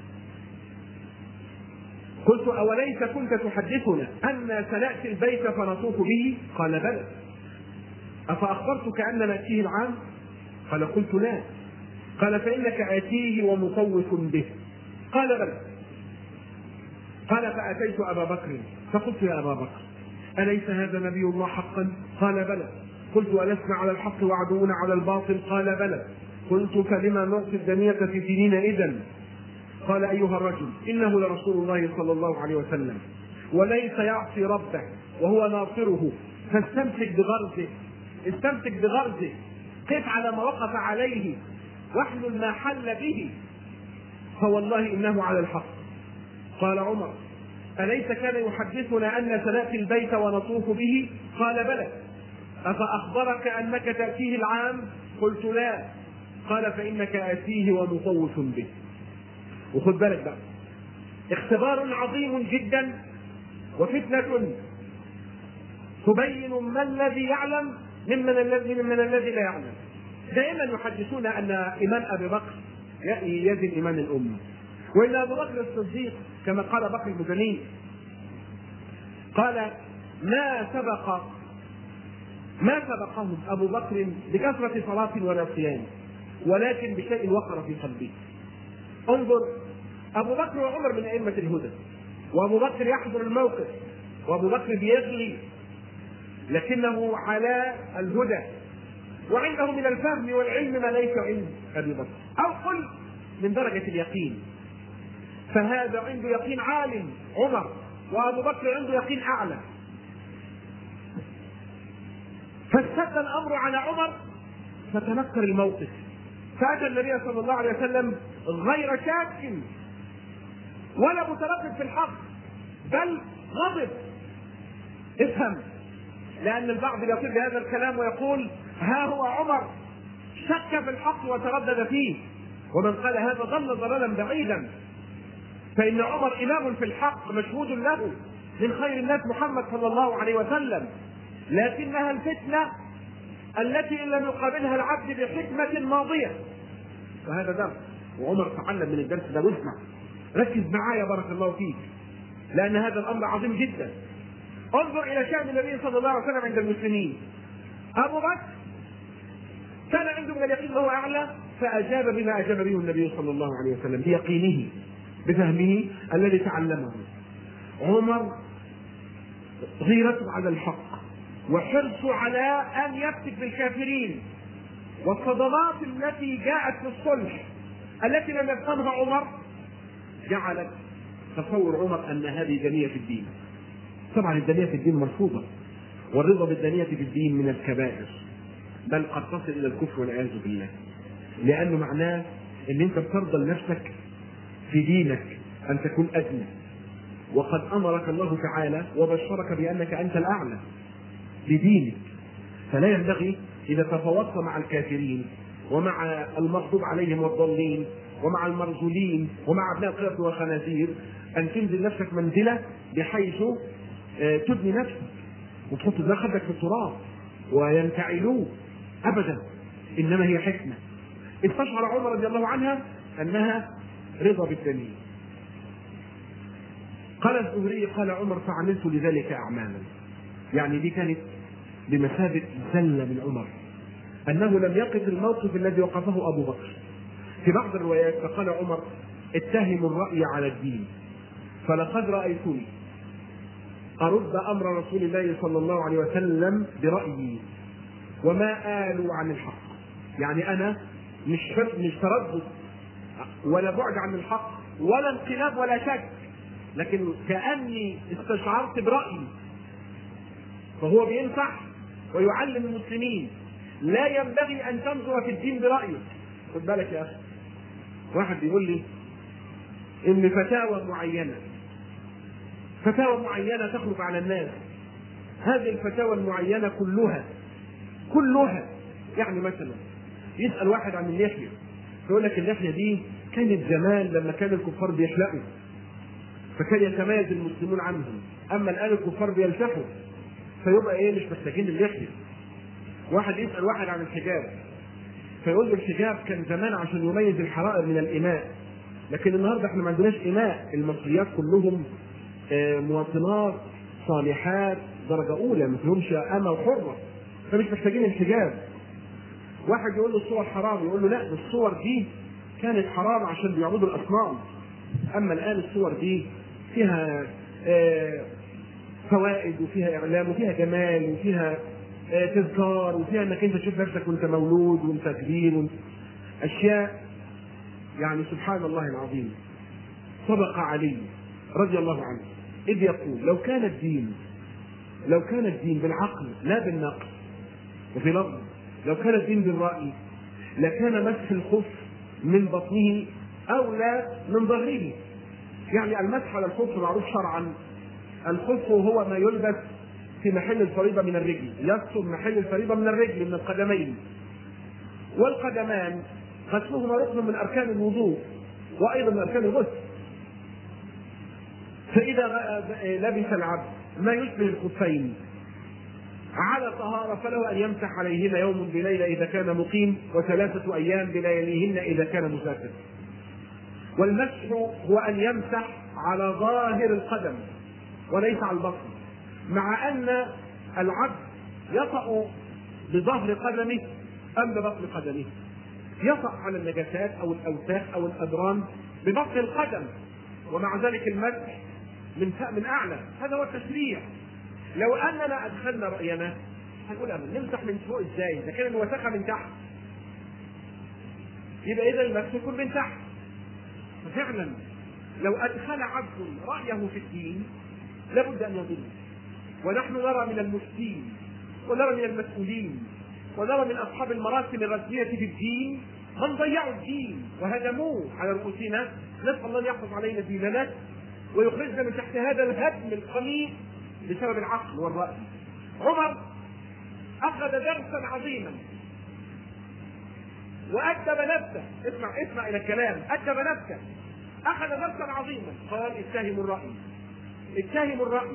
Speaker 1: قلت: أوليس كنت تحدثنا أن سنأتي البيت فنطوف به؟ قال: بلى. أفأخبرتك أن نأتيه العام؟ قال: قلت: لا. قال: فإنك آتيه ومطوف به. قال: بلى. قال: فأتيت أبا بكر فقلت: يا أبا بكر، أليس هذا نبي الله حقا؟ قال: بلى. قلت ألسنا على الحق وعدونا على الباطل؟ قال بلى. قلت فلما نعطي الدنية في ديننا إذن؟ قال أيها الرجل إنه لرسول الله صلى الله عليه وسلم وليس يعصي ربه وهو ناصره، فاستمسك بغرزه، استمسك بغرزه، قف على ما وقف عليه واحلل ما حل به، فوالله إنه على الحق. قال عمر أليس كان يحدثنا أن سنأتي البيت ونطوف به؟ قال بلى. أفأخبرك أنك تأتيه العام؟ قلت لا. قال فإنك آتيه ومطوف به. وخد بالك بقى، اختبار عظيم جدا وفتنة تبين ما الذي يعلم ممن الذي ممن الذي لا يعلم. دائما يحدثون أن إيمان أبي بكر يزن إيمان الأمة، وإن أبو بكر الصديق كما قال بكر المزني قال ما سبق ما سبقهم أبو بكر بكثرة صلاة ولا صيام، ولكن بشيء وقر في قلبه. انظر، أبو بكر وعمر من أئمة الهدى، وأبو بكر يحضر الموقف، وأبو بكر بيغلي لكنه على الهدى، وعنده من الفهم والعلم ما ليس عند أبي بكر، أو قل من درجة اليقين. فهذا عنده يقين عالم عمر، وأبو بكر عنده يقين أعلى. فاشتد الأمر على عمر فتنكر الموقف، فأتى النبي صلى الله عليه وسلم غير شاك ولا متردد في الحق، بل غضب. افهم، لأن البعض يقول بهذا الكلام ويقول ها هو عمر شك في الحق وتردد فيه، ومن قال هذا ضل ضلالا بعيدا، فإن عمر إمام في الحق مشهود له من خير الناس محمد صلى الله عليه وسلم، لكنها الفتنة التي إن لم يقابلها العبد بحكمة ماضية. وهذا درس، وعمر تعلم من الدرس ده. واسمع، ركز معايا بارك الله فيك، لأن هذا الأمر عظيم جدا. انظر إلى شأن النبي صلى الله عليه وسلم عند المسلمين. أبو بكر كان عنده من اليقين وهو أعلى، فأجاب بما أجاب به النبي صلى الله عليه وسلم بيقينه بفهمه الذي تعلمه. عمر غيرته على الحق وحرصه على أن يفتك بالكافرين، والصدمات التي جاءت في الصلح التي لم يفهمها عمر جعلت تصور عمر أن هذه دنية في الدين. طبعا الدنية في الدين مرفوضة، والرضا بالدنية في الدين من الكبائر، بل قد تصل إلى الكفر والعياذ بالله، لأنه معناه أن أنت بترضى لنفسك في دينك أن تكون أدنى، وقد أمرك الله تعالى وبشرك بأنك أنت الأعلى بدينك. فلا ينبغي إذا تفاوضت مع الكافرين ومع المغضوب عليهم والضالين ومع المرذولين ومع أبناء القردة والخنازير أن تنزل نفسك منزلة بحيث تبني نفسك وتحط خدك في التراب وينتعلوه أبدا، إنما هي حكمة. استشعر عمر رضي الله عنها أنها رضا بالدنيا. قال الزهري قال عمر فعملت لذلك أعمالا، يعني دي كانت بمثابة زلة من عمر، أنه لم يقف الموقف الذي وقفه أبو بكر. في بعض الروايات فقال عمر اتهموا الرأي على الدين، فلقد رأيتني أرد أمر رسول الله صلى الله عليه وسلم برأيي وما آلوا عن الحق. يعني أنا مش مش تردد ولا بعد عن الحق ولا انقلاب ولا شك، لكن كأني استشعرت برأيي. فهو بينصح ويعلم المسلمين لا ينبغي أن تنظر في الدين برأيك. خد بالك يا أخي، واحد بيقول لي إن فتاوى معينة فتاوى معينة تخرج على الناس، هذه الفتاوى المعينة كلها كلها يعني مثلا يسأل واحد عن اللحية، يقول لك اللحية دي كانت زمان لما كان الكفار بيحلقوا فكان يتميز المسلمون عنهم، أما الآن الكفار بيلتحوا فيبقى إيه مش محتاجين اللحية. واحد يسأل واحد عن الحجاب فيقول له الحجاب كان زمان عشان يميز الحرائر من الإماء، لكن النهارده احنا ما عندناش إماء، المصريات كلهم مواطنات صالحات درجة أولى ما فيهمش أمة وحرة، فمش محتاجين الحجاب. واحد يقول له الصور حرام، يقول له لا الصور دي كانت حرام عشان بيعبدوا الأصنام، أما الآن الصور دي فيها فوائد وفيها إعلام وفيها جمال وفيها تذكار، وفيها انك انت تشوف نفسك وانت مولود وانت كبير، اشياء يعني سبحان الله العظيم. صدق علي رضي الله عنه اذ يقول: لو كان الدين لو كان الدين بالعقل لا بالنقل، وفي لفظ لو كان الدين بالرأي لكان مسح الخف من بطنه اولى من ظهره. يعني المسح على الخف معروف شرعا، الخف هو ما يلبس في محل الفريضة من الرجل، يستر محل الفريضة من الرجل من القدمين، والقدمان غسلهما ركن من أركان الوضوء وأيضا من أركان الغسل. فإذا لبس العبد ما يشبه الخفين على طهارة فله أن يمسح عليهما يوم بليلة إذا كان مقيم، وثلاثة أيام بلياليهن إذا كان مسافر. والمسح هو أن يمسح على ظاهر القدم وليس على البطن، مع أن العبد يطأ بظهر قدمه أم ببطن قدمه، يطأ على النجاسات أو الأوساخ أو الأدران ببطن القدم، ومع ذلك المسح من من أعلى. هذا هو التشريع. لو أننا أدخلنا رأينا هنقول أمن نمسح من فوق إزاي؟ إذا كان الوساخة من تحت يبقى إذا المسح يكون من تحت. ففعلا لو أدخل عبد رأيه في الدين لابد أن يضل. ونحن نرى من المفتين ونرى من المسؤولين ونرى من أصحاب المراسم الرسمية في الدين من ضيعوا الدين وهدموه على رؤوسنا. نسأل الله أن يحفظ علينا ديننا ويخرجنا من تحت هذا الهدم القميء بسبب العقل والرأي. عمر أخذ درسا عظيما وأدب نفسه. اسمع اسمع إلى الكلام. أدب نفسه، أخذ درسا عظيما. قال: اتهموا الرأي اتهموا الرأي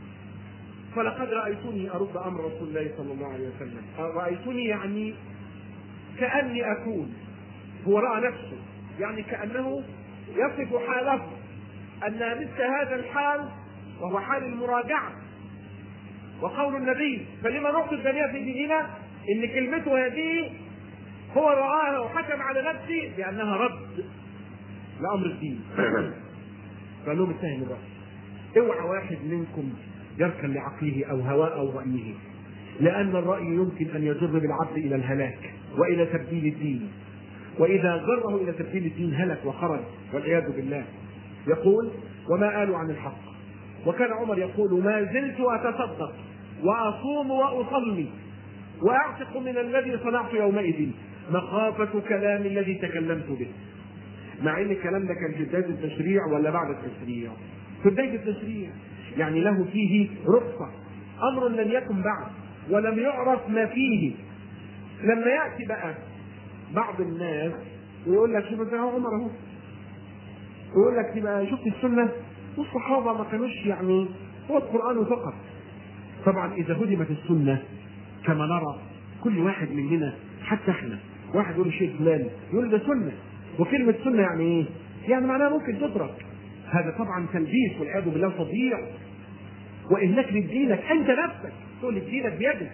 Speaker 1: فلقد رأيتني أرد أمر رسول الله صلى الله عليه وسلم. رأيتني يعني كأني أكون، هو رأى نفسه يعني كأنه يصف حاله أن مثل هذا الحال وهو حال المراجعة. وقول النبي: فلما نعطي الدنيا في ديننا، إن كلمته هذه هو رآها وحكم على نفسه بأنها رد لأمر الدين. قال لهم: اتهم الرأي. اوعى واحد منكم يركن لعقله أو هواه أو رأيه، لأن الرأي يمكن أن يجر بالعبد إلى الهلاك وإلى تبديل الدين، وإذا جره إلى تبديل الدين هلك وخرج والعياذ بالله. يقول: وما قالوا عن الحق. وكان عمر يقول: ما زلت أتصدق وأصوم وأصلي وأعتق من الذي صنعت يومئذ مخافة كلام الذي تكلمت به. مع ان الكلام ده كان في بداية التشريع ولا بعد التشريع؟ في بداية التشريع، يعني له فيه رخصة، امر لم يكن بعد ولم يعرف ما فيه. لما يأتي بقى بعض الناس ويقول لك: شوف عمر اهو، ويقول لك تبقى شفت السنة والصحابة ما كانوش يعني هو القرآن فقط. طبعا اذا هدمت السنة كما نرى كل واحد مننا، حتى احنا، واحد يقول شيء فلان يقول ده سنة، وكلمة سنة يعني ايه؟ يعني معناها ممكن تدرك. هذا طبعا تلبيس والعياذ بالله تضييع وإهلاك لدينك أنت نفسك. تقول لدينك بيدك،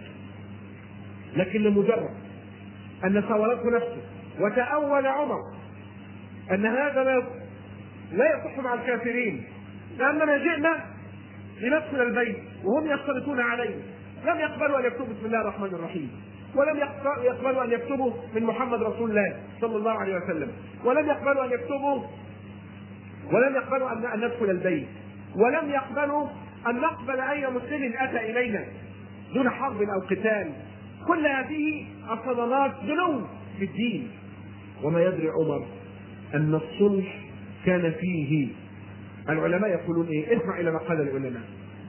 Speaker 1: لكن لمجرد أن ساورته نفسه وتأول عمر أن هذا لا لا يصح مع الكافرين، لأننا جئنا لندخل البيت وهم يختلطون علينا، لم يقبلوا أن يكتبوا بسم الله الرحمن الرحيم، ولم يقبلوا أن يكتبوا من محمد رسول الله صلى الله عليه وسلم، ولم يقبلوا أن يكتبوا ولم يقبلوا أن ندخل البيت، ولم يقبلوا أن نقبل أي مسلم أتى إلينا دون حرب أو قتال. كل هذه الصدمات غلو في الدين. وما يدري عمر أن الصلح كان فيه، العلماء يقولون إيه؟ اسمع إلى ما قال العلماء.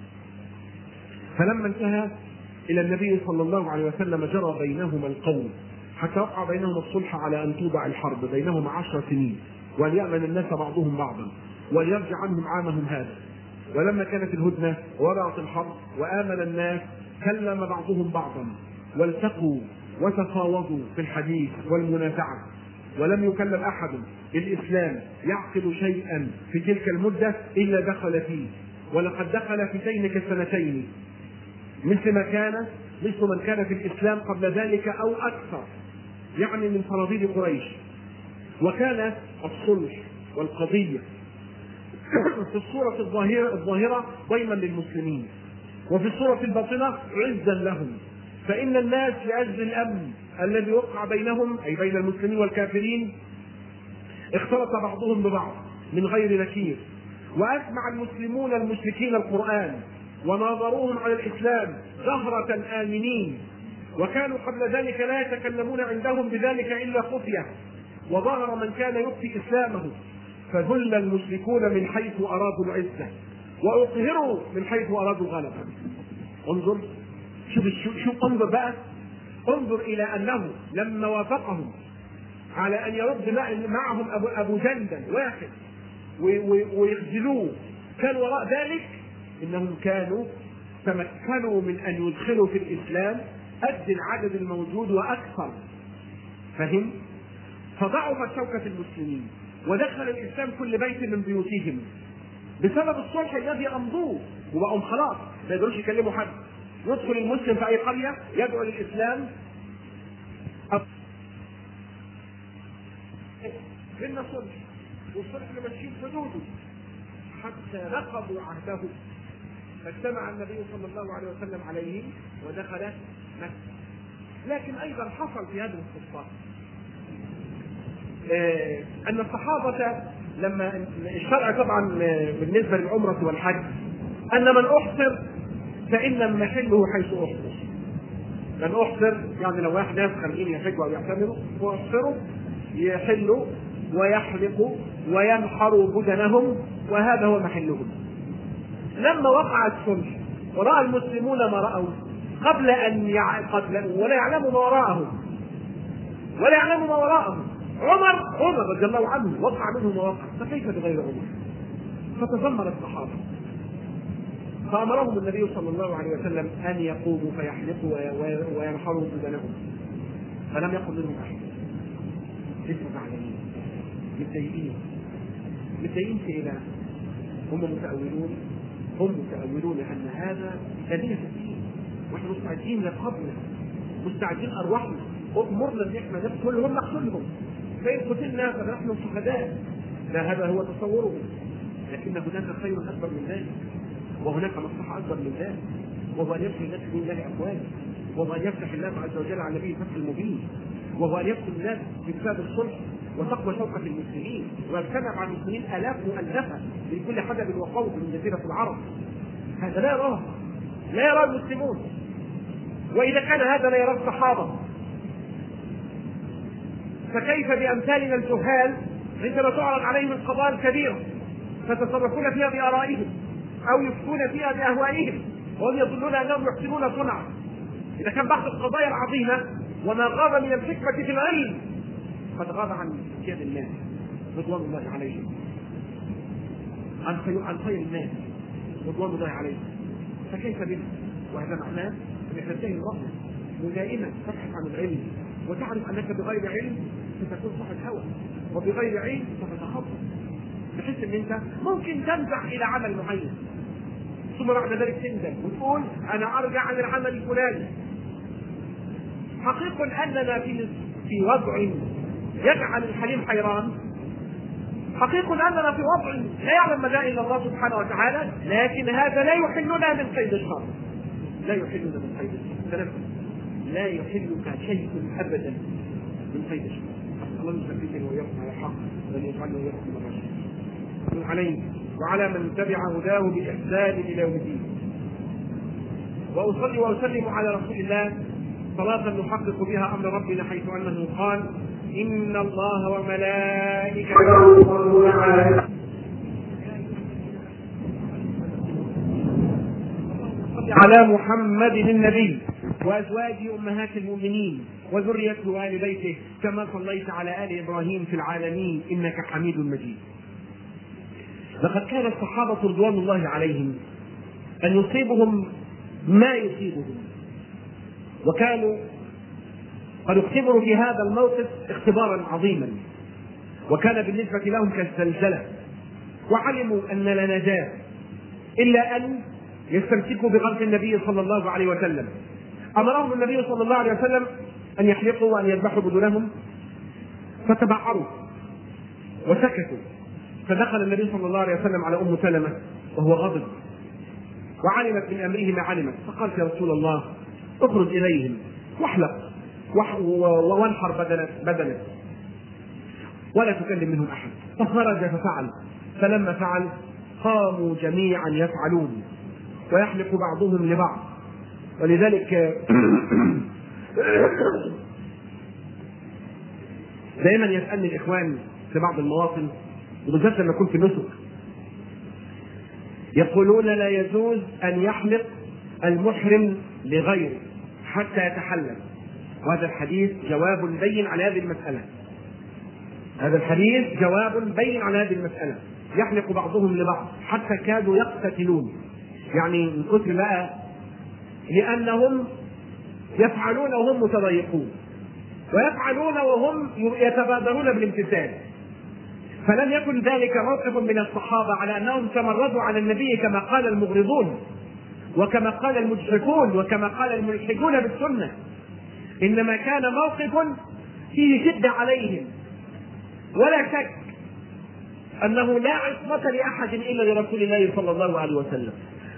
Speaker 1: فلما انتهى إلى النبي صلى الله عليه وسلم جرى بينهما القول حتى وقع بينهم الصلح على أن توضع الحرب بينهم عشر سنين، وأن يأمن الناس بعضهم بعضا وليرجع عنهم عامهم هذا. ولما كانت الهدنة ووضعت الحرب وآمن الناس كلم بعضهم بعضا والتقوا وتفاوضوا في الحديث والمنازعة، ولم يكلم أحد الإسلام يعقل شيئا في تلك المدة إلا دخل فيه، ولقد دخل في تينك السنتين مثل ما كان مثل من كان في الإسلام قبل ذلك أو أكثر، يعني من صناديد قريش. وكان الصلح والقضية في الصورة الظاهرة الظاهرة ضيما للمسلمين، وفي الصورة الباطنة عزا لهم. فإن الناس لأجل الأمن الذي وقع بينهم أي بين المسلمين والكافرين اختلط بعضهم ببعض من غير نكير، وأسمع المسلمون المشركين القرآن وناظروهم على الإسلام جهرة آمنين، وكانوا قبل ذلك لا يتكلمون عندهم بذلك إلا خفية، وظهر من كان يخفي إسلامه، فذل المشركون من حيث أرادوا العزة وأقهروا من حيث أرادوا الغلبة. انظر شوف شوف انظر بقى انظر إلى أنه لما وافقهم على أن يرد معهم أبو, أبو جندل واحد ويخذلوه، كان وراء ذلك إنهم كانوا تمكنوا من أن يدخلوا في الإسلام قد العدد الموجود وأكثر، فهم؟ فضعفت شوكة المسلمين ودخل الإسلام كل بيت من بيوتهم بسبب الصلح الذي أمضوه، وبقوا خلاص ما يقدروش يكلموا حد. يدخل المسلم في أي قرية يدعو للإسلام بيننا صلح، والصلح اللي ماشيين حدوده حتى نقضوا عهده، فاجتمع النبي صلى الله عليه وسلم عليهم ودخل مكة. لكن أيضا حصل في هذه القصة آه أن الصحابة لما الشرع طبعا بالنسبة للعمرة والحج أن من أحصر فإن محله حيث أحصر. من أحصر يعني لو واحد ناس خارجين يحجوا أو يعتمروا وأحصروا يحلوا ويحلقوا وينحروا بدنهم وهذا هو محلهم. لما وقع الصلح ورأى المسلمون ما رأوا قبل أن يع... قبل ولا يعلموا ما وراءهم ولا يعلموا ما وراءهم عمر عمر رضي الله عنه وقع منه ما وقع، فكيف بغير عمر؟ فتذمر الصحابة فأمرهم النبي صلى الله عليه وسلم أن يقوموا فيحلقوا وينحروا بدنهم، فلم يقل منهم أحد. لسه زعلانين متضايقين متضايقين في إيه؟ هم متأولون هم متأولون أن هذا كبير في الدين، ونحن مستعدين لقبله مستعدين أرواحنا، أمرنا أن احنا نقتلهم نقتلهم، فإن قتلنا فنحن شهداء. لا هذا هو تصورهم، لكن هناك خير أكبر من ذلك، وهناك مصلحة أكبر من ذلك، وهو أن يفتح الناس من الله أبواب، وهو أن يفتح الله عز وجل على نبيه الفتح المبين، وهو أن يدخل الناس في كتاب الصلح وتقوى شوكة المسلمين، ويجتمع مع المسلمين آلاف مؤلفة من كل حدب وقوم من جزيرة العرب. هذا لا يراه لا يراه المسلمون، وإذا كان هذا لا يراه الصحابة فكيف بأمثالنا الجهال عندما تعرض عليهم القضايا الكبيرة فتصرفون فيها بآرائهم أو يفتون فيها بأهوائهم وهم يظنون أنهم يحسنون صنعا. إذا كان بعض القضايا العظيمة وما غاب من الحكمة في العلم قد غاب عن كيان الناس رضوان الله عليهم، عن خير عن خير الناس رضوان الله عليهم، فكيف بنا؟ وهذا معناه أن تنتهي الرحمة ودائما تبحث عن العلم وتعرف أنك بغير علم ستكون صاحب هوى، وبغير علم ستتخطط، بحيث أن أنت ممكن تنزع إلى عمل معين ثم بعد ذلك تندم وتقول أنا أرجع عن العمل الفلاني. حقيقة أننا في في وضع يجعل الحليم حيران، حقيقة أننا في وضع لا يعلم مدى إلا الله سبحانه وتعالى، لكن هذا لا يحلنا من قيد الشر، لا يحلنا من قيد الشر، لا يحلك شيء أبدا من قيد الشر. الله يثبتنا ويرحم على الحق وأن يجعلنا ويرحم الرشد عليه وعلى من تبع هداه بإحسان إلى يوم الدين. وأصلي وأسلم على رسول الله صلاة نحقق بها أمر ربنا حيث أنه قال إن الله وملائكته يصلون على محمد النبي وأزواجه أمهات المؤمنين وذريته وآل بيته كما صليت على آل إبراهيم في العالمين إنك حميد مجيد. لقد كان الصحابة رضوان الله عليهم أن يصيبهم ما يصيبهم، وكانوا قد اختبروا في هذا الموقف اختبارا عظيما، وكان بالنسبة لهم كالزلزلة، وعلموا أن لا نجاة إلا أن يستمسكوا بغرس النبي صلى الله عليه وسلم. أمرهم النبي صلى الله عليه وسلم أن يحلقوا وأن يذبحوا بدونهم، فتبعروا وسكتوا. فدخل النبي صلى الله عليه وسلم على أم سلمة وهو غضب، وعلمت من أمره ما علمت، فقالت يا رسول الله اخرج إليهم واحلق وانحر بدنك بدنك ولا تكلم منهم أحد. فخرج ففعل، فلما فعل قاموا جميعا يفعلون ويحلق بعضهم لبعض. ولذلك دائما يسألني الإخوان في بعض المواطن وبالذات لما يكون في النسك، يقولون لا يجوز أن يحلق المحرم لغيره حتى يتحلل، وهذا الحديث جواب بين على هذه المسألة. هذا الحديث جواب بين على هذه المسألة. يحلق بعضهم لبعض حتى كادوا يقتتلون، يعني من كثر بقى لأنهم يفعلون وهم متضايقون ويفعلون وهم يتبادرون بالامتثال. فلم يكن ذلك موقف من الصحابة على أنهم تمردوا على النبي كما قال المغرضون وكما قال المجحفون وكما قال الملحدون بالسنة، إنما كان موقف فيه شدة عليهم، ولا شك أنه لا عصمة لأحد إلا لرسول الله صلى الله عليه وسلم،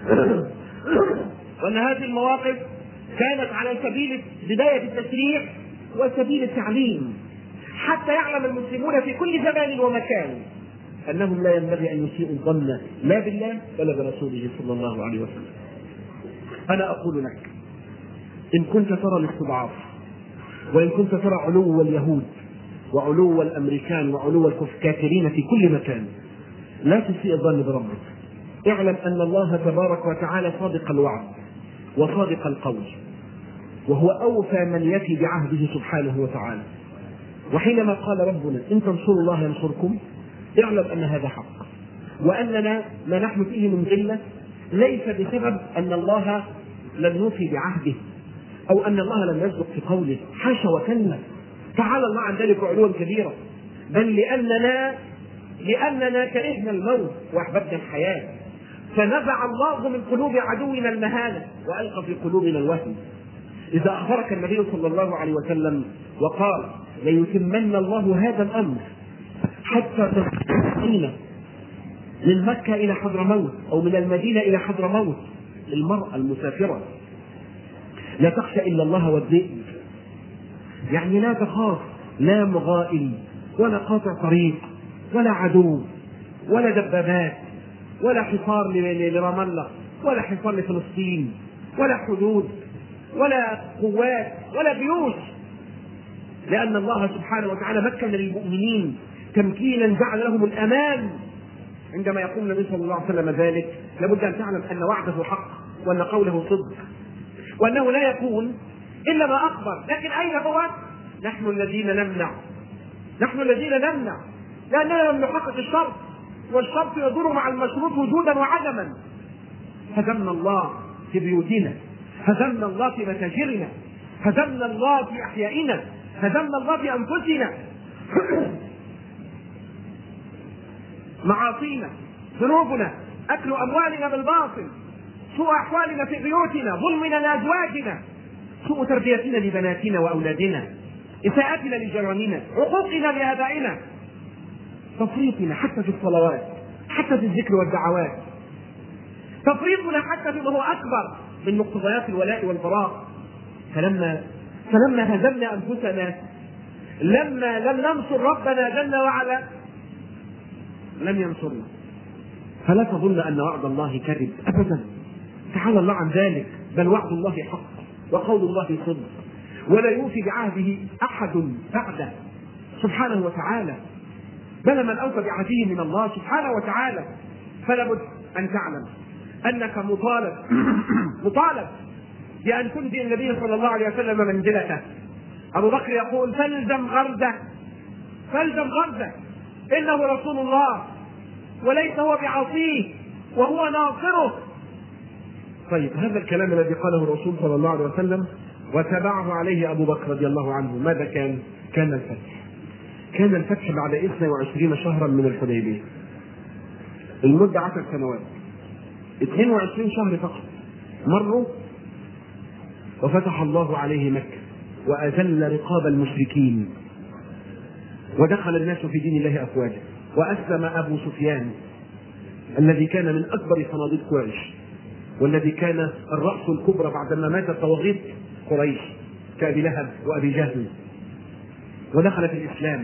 Speaker 1: وأن هذه المواقف كانت على سبيل بداية التشريع وسبيل التعليم، حتى يعلم المسلمون في كل زمان ومكان أنهم لا ينبغي أن يسيئوا الظن لا بالله ولا برسوله صلى الله عليه وسلم. أنا أقول لك إن كنت ترى الاستضعاف، وإن كنت ترى علو اليهود وعلو الأمريكان وعلو الكافرين في كل مكان، لا تسيء الظن بربك. اعلم أن الله تبارك وتعالى صادق الوعد وصادق القول، وهو أوفى من يفي بعهده سبحانه وتعالى. وحينما قال ربنا إن تنصروا الله ينصركم، اعلم أن هذا حق، وأننا ما نحن فيه من ذلة ليس بسبب أن الله لم يوفي بعهده أو أن الله لم يصدق في قوله، حاشا وكلا، تعالى الله عن ذلك علوا كبيرا، بل لأننا لأننا كرهنا الموت وأحببنا الحياة، فنزع الله من قلوب عدونا المهانة وألقى في قلوبنا الوهن. إذا أخبرك النبي صلى الله عليه وسلم وقال ليتمن الله هذا الأمر حتى تصل من مكة إلى حضرموت أو من المدينة إلى حضرموت المرأة المسافرة لا تخشى إلا الله والذئب، يعني لا تخاف لا مغائل ولا قاطع طريق ولا عدو ولا دبابات ولا حصار لرام الله ولا حصار لفلسطين ولا حدود ولا قوات ولا جيوش، لأن الله سبحانه وتعالى مكن للمؤمنين تمكينا جعل لهم الأمان. عندما يقول النبي صلى الله عليه وسلم ذلك لابد أن تعلم أن وعده حق وأن قوله صدق وأنه لا يكون إلا ما أخبر. لكن أين هو؟ نحن الذين نمنع نحن الذين نمنع لأننا لم نحقق الشرط، والشرط يدور مع المشروط وجودا وعدما. هزمنا الله في بيوتنا، هزمنا الله في متاجرنا، هزمنا الله في أحيائنا، هزمنا الله في أنفسنا. معاصينا، ذنوبنا، أكل أموالنا بالباطل، سوء أحوالنا في بيوتنا، ظلمنا لأزواجنا، سوء تربيتنا لبناتنا وأولادنا، إساءتنا لجيراننا، عقوقنا لآبائنا، تفريطنا حتى في الصلوات، حتى في الذكر والدعوات، تفريطنا حتى فيما هو أكبر من مقتضيات الولاء والبراء. فلما فلما هزمنا أنفسنا، لما لم ننصر ربنا جل وعلا لم ينصرنا. فلا تظن أن وعد الله كذب أبدا، تعالى الله عن ذلك، بل وعد الله حق وقول الله صدق، ولا يوفي بعهده أحد بعده سبحانه وتعالى، بل من أوفى بعهده من الله سبحانه وتعالى. فلا بد أن تعلم أنك مطالب مطالب بأن تنزل النبي صلى الله عليه وسلم منزلته. أبو بكر يقول فالزم غرزه فالزم غرزه إنه رسول الله وليس هو بعصيه وهو ناصره. طيب هذا الكلام الذي قاله الرسول صلى الله عليه وسلم وتبعه عليه أبو بكر رضي الله عنه، ماذا كان؟ كان الفتح. كان الفتح بعد اثنتين وعشرين شهرا من الحديبية، المدة عشر سنوات، اثنين وعشرين شهر فقط مروا وفتح الله عليه مكة وأذل رقاب المشركين ودخل الناس في دين الله أفواجا، وأسلم أبو سفيان الذي كان من أكبر صناديد قريش والذي كان الرأس الكبرى بعدما مات الطواغيت قريش كأبي لهب وأبي جهل ودخل في الإسلام.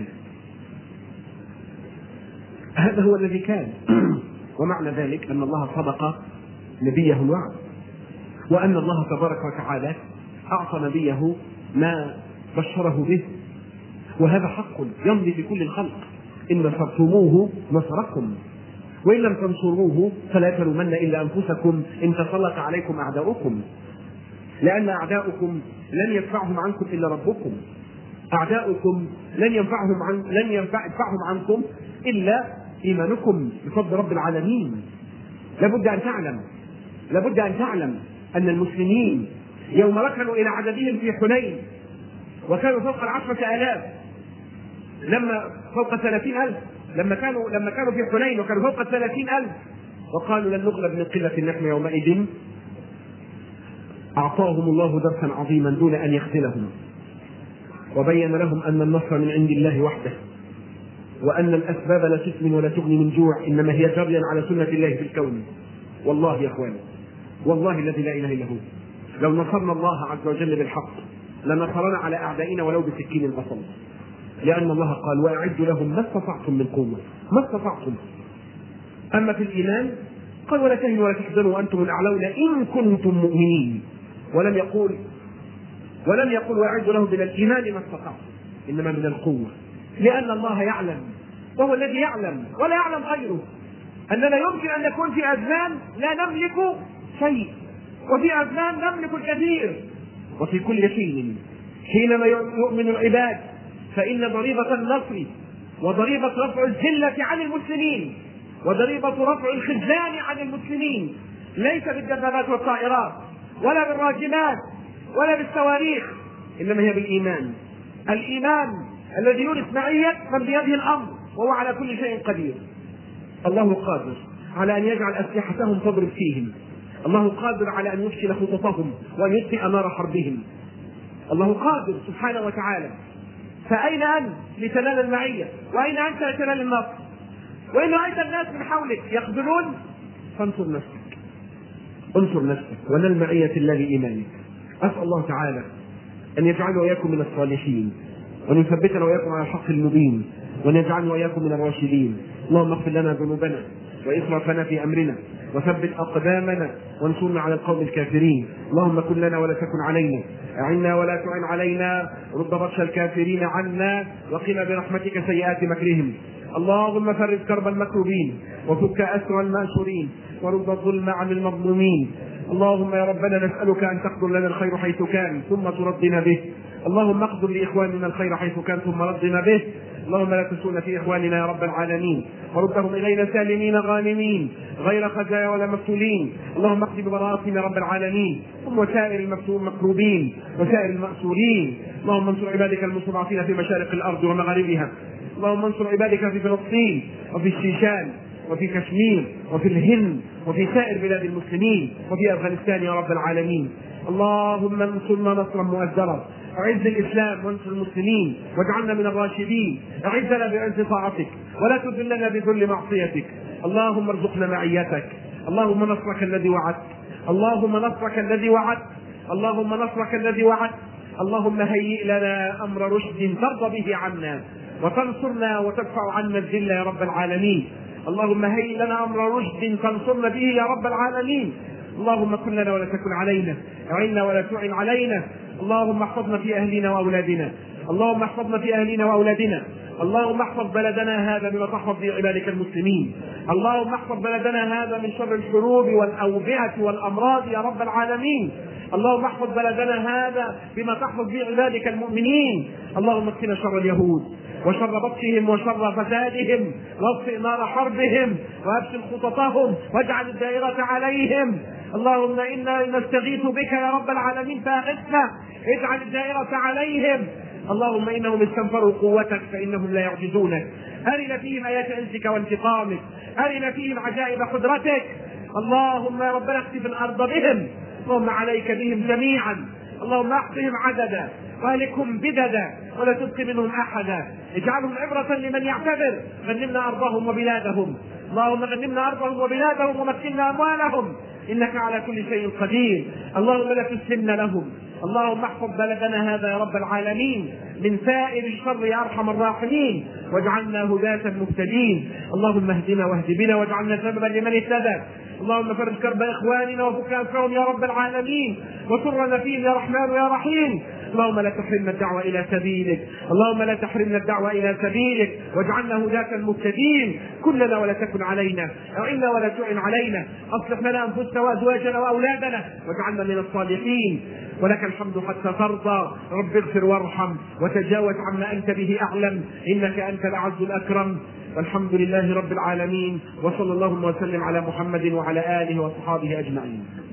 Speaker 1: هذا هو الذي كان. ومعنى ذلك أن الله صدق نبيه الوعد، وأن الله تبارك وتعالى أعطى نبيه ما بشره به، وهذا حق يمضي في كل الخلق. إن نصرتموه نصركم وإن لم تنصروه فلا تلومن إلا أنفسكم إن تسلط عليكم أعداؤكم، لأن أعداؤكم لن يدفعهم عنكم إلا ربكم. أعداؤكم لن ينفعهم عن لن ينفع يدفعهم عنكم إلا إيمانكم بفضل رب العالمين. لابد أن تعلم لابد أن تعلم أن المسلمين يوم ركنوا إلى عددهم في حنين وكانوا فوق العشرة آلاف، لما فوق ثلاثين ألف، لما كانوا لما كانوا في حنين وكانوا فوق ثلاثين ألف وقالوا لن نغلب من قلة نحن يومئذ، أعطاهم الله درسا عظيما دون أن يخذلهم، وبين لهم أن النصر من عند الله وحده، وأن الأسباب لا تسمن ولا تغني من جوع، إنما هي جريا على سنة الله في الكون. والله يا أخواني، والله الذي لا إله إلا هو، لو نصرنا الله عز وجل بالحق لنصرنا على أعدائنا ولو بسكين البصل، لأن الله قال وأعدوا لهم ما استطعتم من قوة، ما استطعتم. أما في الإيمان قال ولا تهنوا ولا تحزنوا وأنتم الأعلون إن كنتم مؤمنين، ولم يقول ولم يقل وأعدوا لهم من الإيمان ما استطعتم، إنما من القوة، لأن الله يعلم، وهو الذي يعلم ولا يعلم غيره، أننا يمكن أن نكون في أزمان لا نملك شيء، وفي أزمان نملك الكثير، وفي كل شيء حينما يؤمن العباد فإن ضريبة النصر وضريبة رفع الذلة عن المسلمين وضريبة رفع الخذلان عن المسلمين ليس بالدبابات والطائرات ولا بالراجمات ولا بالصواريخ، إنما هي بالإيمان. الإيمان الذي يورث معية من بيده الأمر وهو على كل شيء قدير. الله قادر على أن يجعل أسلحتهم تضرب فيهم، الله قادر على أن يفشل خططهم وأن يطفئ نار حربهم، الله قادر سبحانه وتعالى. فأين أنت لتنال المعية؟ وأين أنت لتنال النصر؟ وإن رأيت الناس من حولك يخذلون فانصر نفسك، انصر نفسك ونل معية الله بإيمانك. أسأل الله تعالى أن يجعلنا وإياكم من الصالحين، وأن يثبتنا وإياكم على الحق المبين، وأن يجعلنا وإياكم من الراشدين. اللهم اغفر لنا ذنوبنا وإسرافنا في أمرنا وثبت أقدامنا وانصرنا على القوم الكافرين. اللهم كن لنا ولا تكن علينا، أعنا ولا تعن علينا، رد بطش الكافرين عنا، وقنا برحمتك سيئات مكرهم. اللهم فرج كرب المكروبين وفك أسر المأسورين ورد الظلم عن المظلومين. اللهم يا ربنا نسألك أن تقدر لنا الخير حيث كان ثم تردنا به. اللهم اقدر لإخواننا الخير حيث كان ثم ردنا به. اللهم لا تسونا في إخواننا يا رب العالمين، وردهم إلينا سالمين غانمين غير خزايا ولا مفتولين. اللهم اقض ببراءتهم يا رب العالمين ثم سائر المكروبين وسائر المأسورين. اللهم انصر عبادك المستضعفين في مشارق الأرض ومغاربها. اللهم انصر عبادك في فلسطين وفي الشيشان وفي كشمير وفي الهند وفي سائر بلاد المسلمين وفي أفغانستان يا رب العالمين. اللهم انصرنا نصرا مؤزرا، أعز الإسلام وانصر المسلمين واجعلنا من الراشدين. أعزنا بعز طاعتك ولا تذلنا بذل معصيتك. اللهم ارزقنا معيتك، اللهم نصرك الذي وعدت، اللهم نصرك الذي وعدت، اللهم نصرك الذي وعدت. اللهم هيئ لنا أمر رشد ترضى به عنا وتنصرنا وتدفع عنا الذل يا رب العالمين. اللهم هيئ لنا أمر رشد تنصرنا به يا رب العالمين. اللهم كن لنا ولا تكن علينا، أعنا ولا تعن علينا. اللهم احفظنا في أهلنا وأولادنا، اللهم احفظنا في أهلنا وأولادنا. اللهم احفظ بلدنا هذا بما تحفظ به عبادك المسلمين. اللهم احفظ بلدنا هذا من شر الحروب والأوبئة والأمراض يا رب العالمين. اللهم احفظ بلدنا هذا بما تحفظ به عبادك المؤمنين. اللهم اكفنا شر اليهود وشر بطشهم وشر فسادهم واطفئ نار حربهم وابسل خططهم واجعل الدائرة عليهم. اللهم إنا نستغيث بك يا رب العالمين فأغثنا، اجعل الدائرة عليهم. اللهم إنهم استنفروا قوتك فإنهم لا يعجزونك. أرنا فيهم آيات عزك وانتقامك، أرنا فيهم عجائب قدرتك. اللهم يا ربنا اخسف الأرض بهم، اللهم عليك بهم جميعا. اللهم احصهم عددا واهلكهم بددا ولا تبق منهم أحدا. اجعلهم عبرة لمن يعتبر. غنمنا أرضهم وبلادهم، اللهم غنمنا أرضهم وبلادهم ومكننا أموالهم، إنك على كل شيء قدير. اللهم لا تسلمنا لهم اللهم احفظ بلدنا هذا يا رب العالمين من سائر الشر يا ارحم الراحمين، واجعلنا هداة مهتدين. اللهم اهدنا واهد بنا واجعلنا سببا لمن اهتدى. اللهم فرج كرب اخواننا وفك اسرهم يا رب العالمين، وسرنا فيهم يا رحمن يا رحيم. اللهم لا تحرمنا الدعوة إلى سبيلك، اللهم لا تحرمنا الدعوة إلى سبيلك، واجعلنا هداة مهتدين. كلنا ولا تكن علينا، أعنا ولا تعن علينا، أصلح لنا أنفسنا وأزواجنا وأولادنا واجعلنا من الصالحين. ولك الحمد حتى ترضى. رب اغفر وارحم وتجاوز عما أنت به أعلم، إنك أنت الأعز الأكرم. والحمد لله رب العالمين، وصلى اللهم وسلم على محمد وعلى آله وصحابه أجمعين.